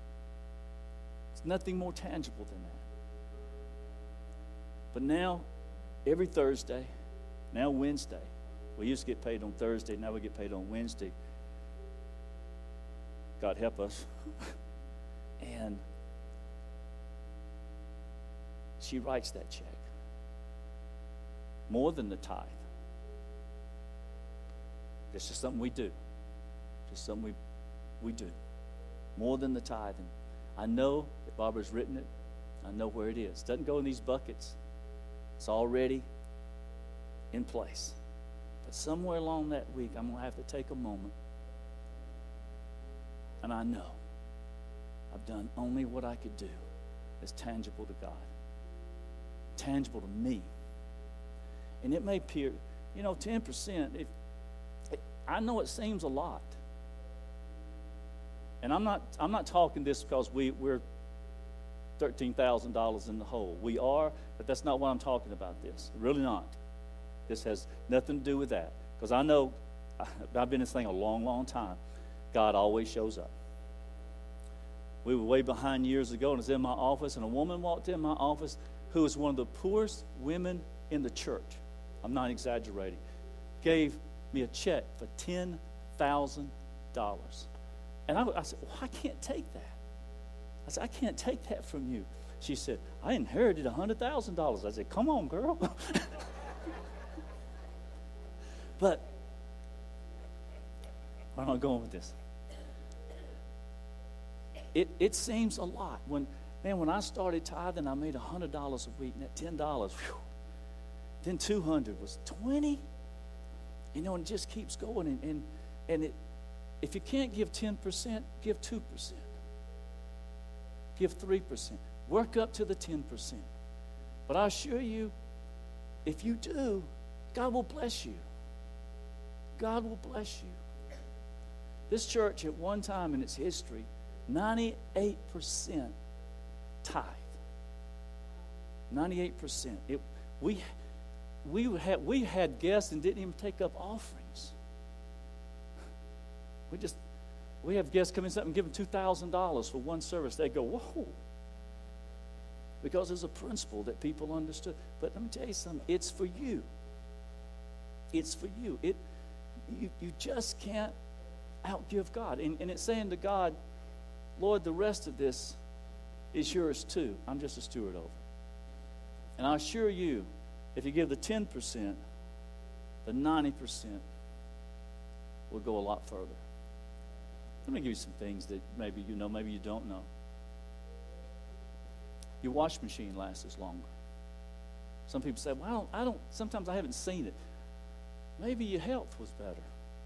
There's nothing more tangible than that. But now, every Thursday, now Wednesday. We used to get paid on Thursday, now we get paid on Wednesday. God help us. And she writes that check. More than the tithe. It's just something we do. Just something we we do. More than the tithe. And I know that Barbara's written it. I know where it is. It doesn't go in these buckets. It's already in place. But somewhere along that week, I'm going to have to take a moment. And I know I've done only what I could do that's tangible to God. Tangible to me. And it may appear, you know, ten percent, if, it, I know it seems a lot. And I'm not I'm not talking this because we, we're thirteen thousand dollars in the hole. We are, but that's not what I'm talking about this. Really not. This has nothing to do with that. Because I know, I've been in this thing a long, long time. God always shows up. We were way behind years ago, and I was in my office, and a woman walked in my office who was one of the poorest women in the church. I'm not exaggerating. Gave me a check for ten thousand dollars. And I, I said, well, I can't take that. I said, I can't take that from you. She said, I inherited one hundred thousand dollars. I said, come on, girl. But, where am I going with this? It it seems a lot. When man, when I started tithing, I made one hundred dollars a week, and that ten dollars, whew, then two hundred was twenty. You know, and it just keeps going. And, and, and it, if you can't give ten percent, give two percent. Give three percent. Work up to the ten percent. But I assure you, if you do, God will bless you. God will bless you. This church at one time in its history, ninety-eight percent tithe. ninety-eight percent. It, we, we, had, we had guests and didn't even take up offerings. We just, we have guests come in and give them two thousand dollars for one service. They go, whoa. Because there's a principle that people understood. But let me tell you something. It's for you. It's for you. It, you, you just can't outgive God. And, and it's saying to God, Lord, the rest of this is yours too. I'm just a steward over it. And I assure you, if you give the ten percent, the ninety percent will go a lot further. Let me give you some things that maybe you know, maybe you don't know. Your wash machine lasts longer. Some people say, well, I don't, I don't, sometimes I haven't seen it. Maybe your health was better.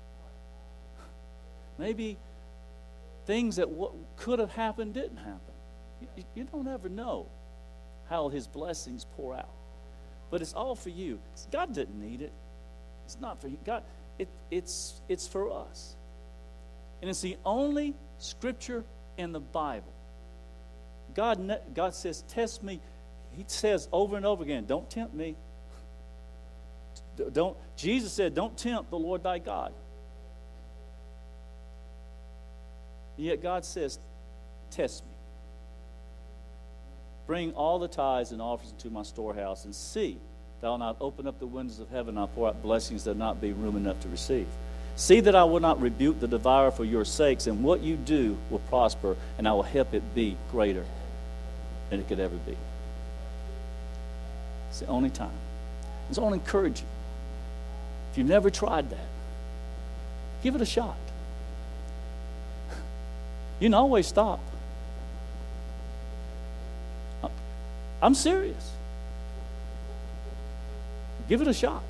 Maybe things that w- could have happened didn't happen. You, you don't ever know how his blessings pour out. But it's all for you. God didn't need it. It's not for you. God, it, it's, it's for us. And it's the only scripture in the Bible. God, God says, test me. He says over and over again, don't tempt me. Don't. Jesus said, don't tempt the Lord thy God. Yet God says, test me. Bring all the tithes and offerings into my storehouse, and see, thou not open up the windows of heaven, and I'll pour out blessings that not be room enough to receive. See that I will not rebuke the devourer for your sakes, and what you do will prosper, and I will help it be greater than it could ever be. It's the only time. It's only encourage you. If you've never tried that, give it a shot. You can always stop. I'm serious. Give it a shot.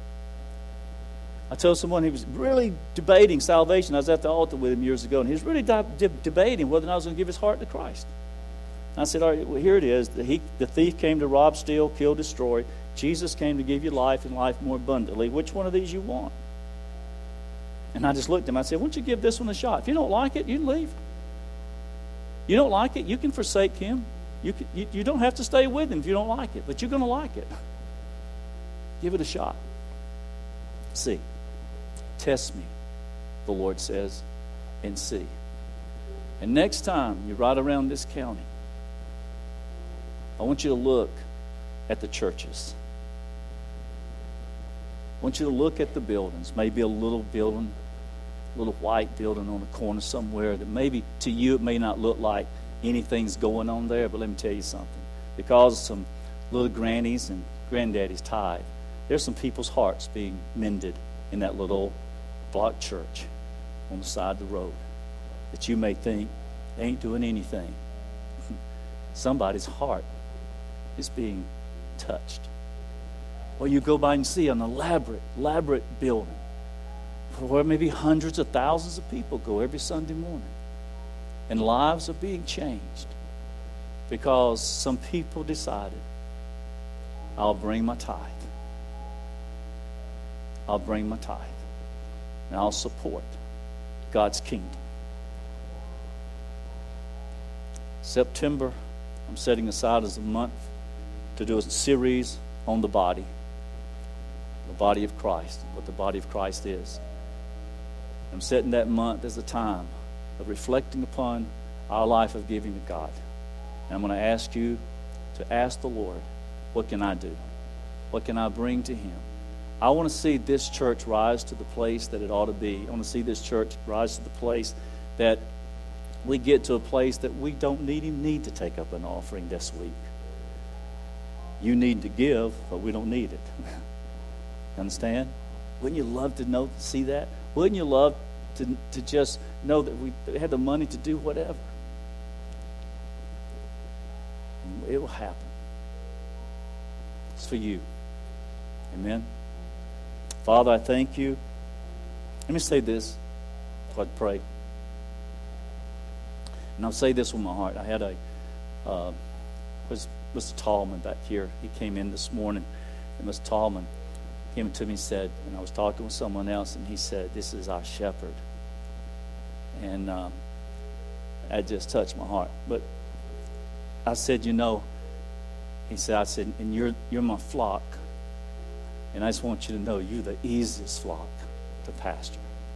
I told someone he was really debating salvation. I was at the altar with him years ago, and he was really de- de- debating whether or not I was going to give his heart to Christ. I said, all right, well, here it is. The, he, the thief came to rob, steal, kill, destroy. Jesus came to give you life and life more abundantly. Which one of these you want? And I just looked at him. I said, why don't you give this one a shot? If you don't like it, you can leave. You don't like it, you can forsake him. You, can, you, you don't have to stay with him if you don't like it, but you're going to like it. Give it a shot. See. Test me, the Lord says, and see. And next time you ride around this county, I want you to look at the churches. I want you to look at the buildings, maybe a little building, a little white building on a corner somewhere that maybe to you it may not look like anything's going on there, but let me tell you something. Because some little grannies and granddaddies tithe, there's some people's hearts being mended in that little block church on the side of the road that you may think they ain't doing anything. Somebody's heart is being touched. Or you go by and see an elaborate, elaborate building where maybe hundreds of thousands of people go every Sunday morning. And lives are being changed because some people decided, I'll bring my tithe. I'll bring my tithe. And I'll support God's kingdom. September, I'm setting aside as a month to do a series on the body. The body of Christ, what the body of Christ is. I'm setting that month as a time of reflecting upon our life of giving to God. And I'm going to ask you to ask the Lord, what can I do? What can I bring to Him? I want to see this church rise to the place that it ought to be. I want to see this church rise to the place that we get to a place that we don't need even need to take up an offering this week. You need to give, but we don't need it. Understand? Wouldn't you love to know, see that? Wouldn't you love to to just know that we had the money to do whatever? It will happen. It's for you. Amen. Father, I thank you. Let me say this before I pray. And I'll say this with my heart. I had a uh, was Mister Tallman back here. He came in this morning, and Mister Tallman came to me and said, and I was talking with someone else, and he said, "This is our shepherd." And um, that just touched my heart. But I said, you know, he said, I said, and you're you're my flock, and I just want you to know you're the easiest flock to pasture.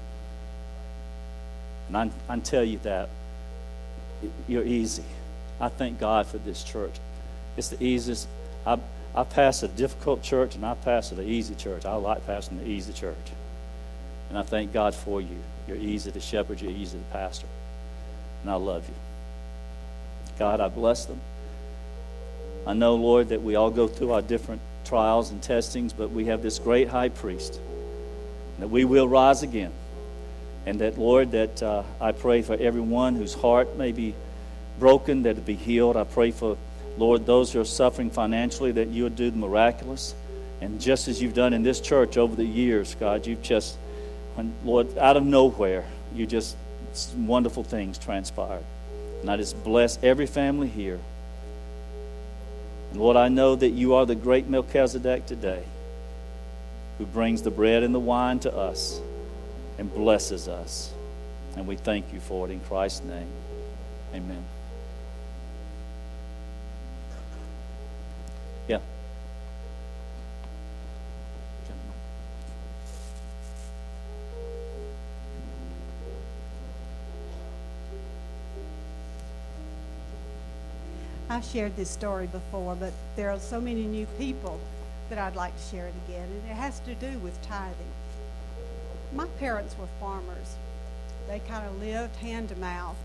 And I I tell you that you're easy. I thank God for this church. It's the easiest. I I pastor a difficult church, and I pastor the easy church. I like pastoring the easy church. And I thank God for you. You're easy to shepherd. You're easy to pastor. And I love you. God, I bless them. I know, Lord, that we all go through our different trials and testings, but we have this great high priest, that we will rise again. And that, Lord, that uh, I pray for everyone whose heart may be broken, that it be healed. I pray for, Lord, those who are suffering financially, that you would do the miraculous. And just as you've done in this church over the years, God, you've just, when, Lord, out of nowhere, you just, wonderful things transpired. And I just bless every family here. And Lord, I know that you are the great Melchizedek today, who brings the bread and the wine to us and blesses us. And we thank you for it in Christ's name. Amen. Yeah. I shared this story before, but there are so many new people that I'd like to share it again, and it has to do with tithing. My parents were farmers. They kind of lived hand to mouth.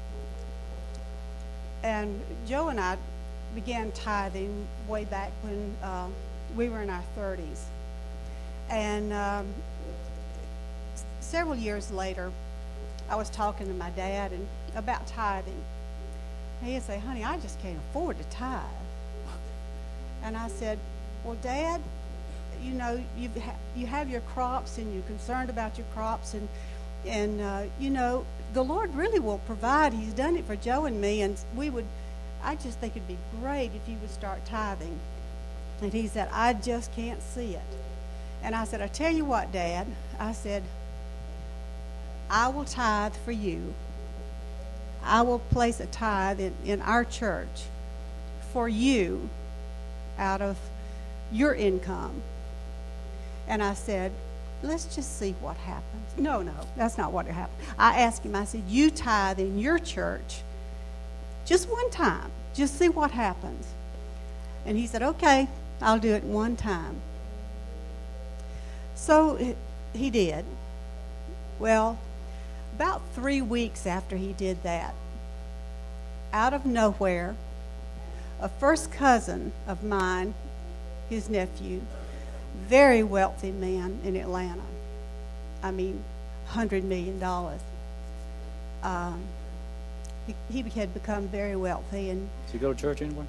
And Joe and I began tithing way back when uh, we were in our thirties. And um, s- several years later, I was talking to my dad and about tithing. He'd say, honey, I just can't afford to tithe. And I said, well, Dad, you know, you ha- you have your crops and you're concerned about your crops. And, and uh, you know, the Lord really will provide. He's done it for Joe and me. And we would, I just think it'd be great if you would start tithing. And he said, I just can't see it. And I said, I tell you what, Dad. I said, I will tithe for you. I will place a tithe in, in our church for you out of your income. And I said, let's just see what happens. No, no, that's not what happened. I asked him, I said, you tithe in your church just one time. Just see what happens. And he said, okay, I'll do it one time. So h- he did. Well, about three weeks after he did that, out of nowhere, a first cousin of mine, his nephew, very wealthy man in Atlanta. I mean, one hundred million dollars. Um, he, he had become very wealthy, and Does he go to church anywhere?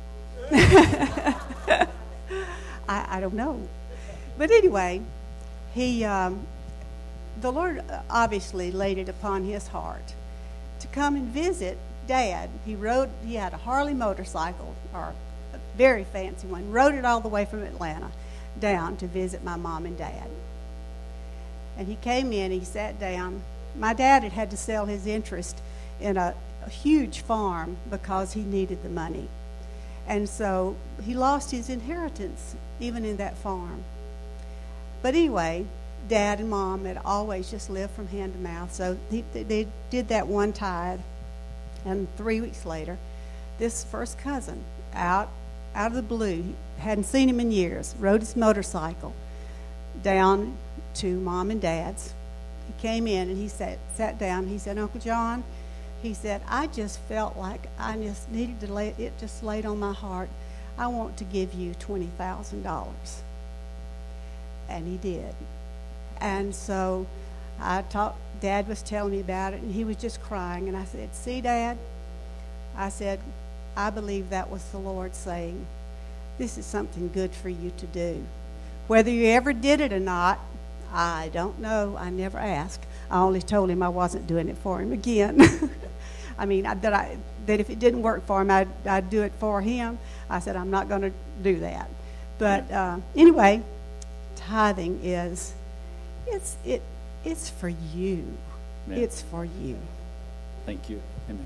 I, I don't know. But anyway, he, um, the Lord obviously laid it upon his heart to come and visit Dad. He rode, he had a Harley motorcycle, or a very fancy one, rode it all the way from Atlanta down to visit my mom and Dad. And he came in, he sat down. My dad had had to sell his interest in a, a huge farm because he needed the money. And so he lost his inheritance even in that farm. But anyway, Dad and Mom had always just lived from hand to mouth. So he, they did that one tithe. And three weeks later, this first cousin, out out of the blue, hadn't seen him in years, rode his motorcycle down to Mom and Dad's. He came in and he sat, sat down. He said, Uncle John, he said, I just felt like I just needed to lay, it just laid on my heart. I want to give you twenty thousand dollars. And he did. And so I talked, Dad was telling me about it, and he was just crying. And I said, see, Dad? I said, I believe that was the Lord saying, this is something good for you to do. Whether you ever did it or not, I don't know. I never asked. I only told him I wasn't doing it for him again. I mean, I, that, I, that if it didn't work for him, I'd, I'd do it for him. I said, I'm not going to do that. But uh, anyway, tithing is, it's, it, it's for you. Amen. It's for you. Thank you. Amen.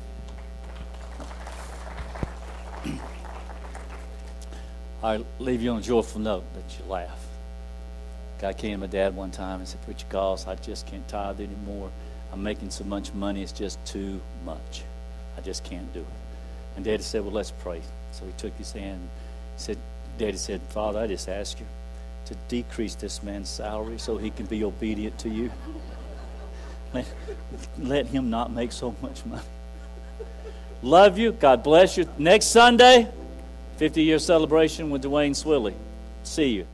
I leave you on a joyful note that you laugh. Guy came to my dad one time and said, Preacher Goss, I just can't tithe anymore. I'm making so much money, it's just too much. I just can't do it. And Daddy said, well, let's pray. So he took his hand and said, Daddy said, Father, I just ask you to decrease this man's salary so he can be obedient to you. Let, let him not make so much money. Love you. God bless you. Next Sunday, fifty-year celebration with Dwayne Swilly. See you.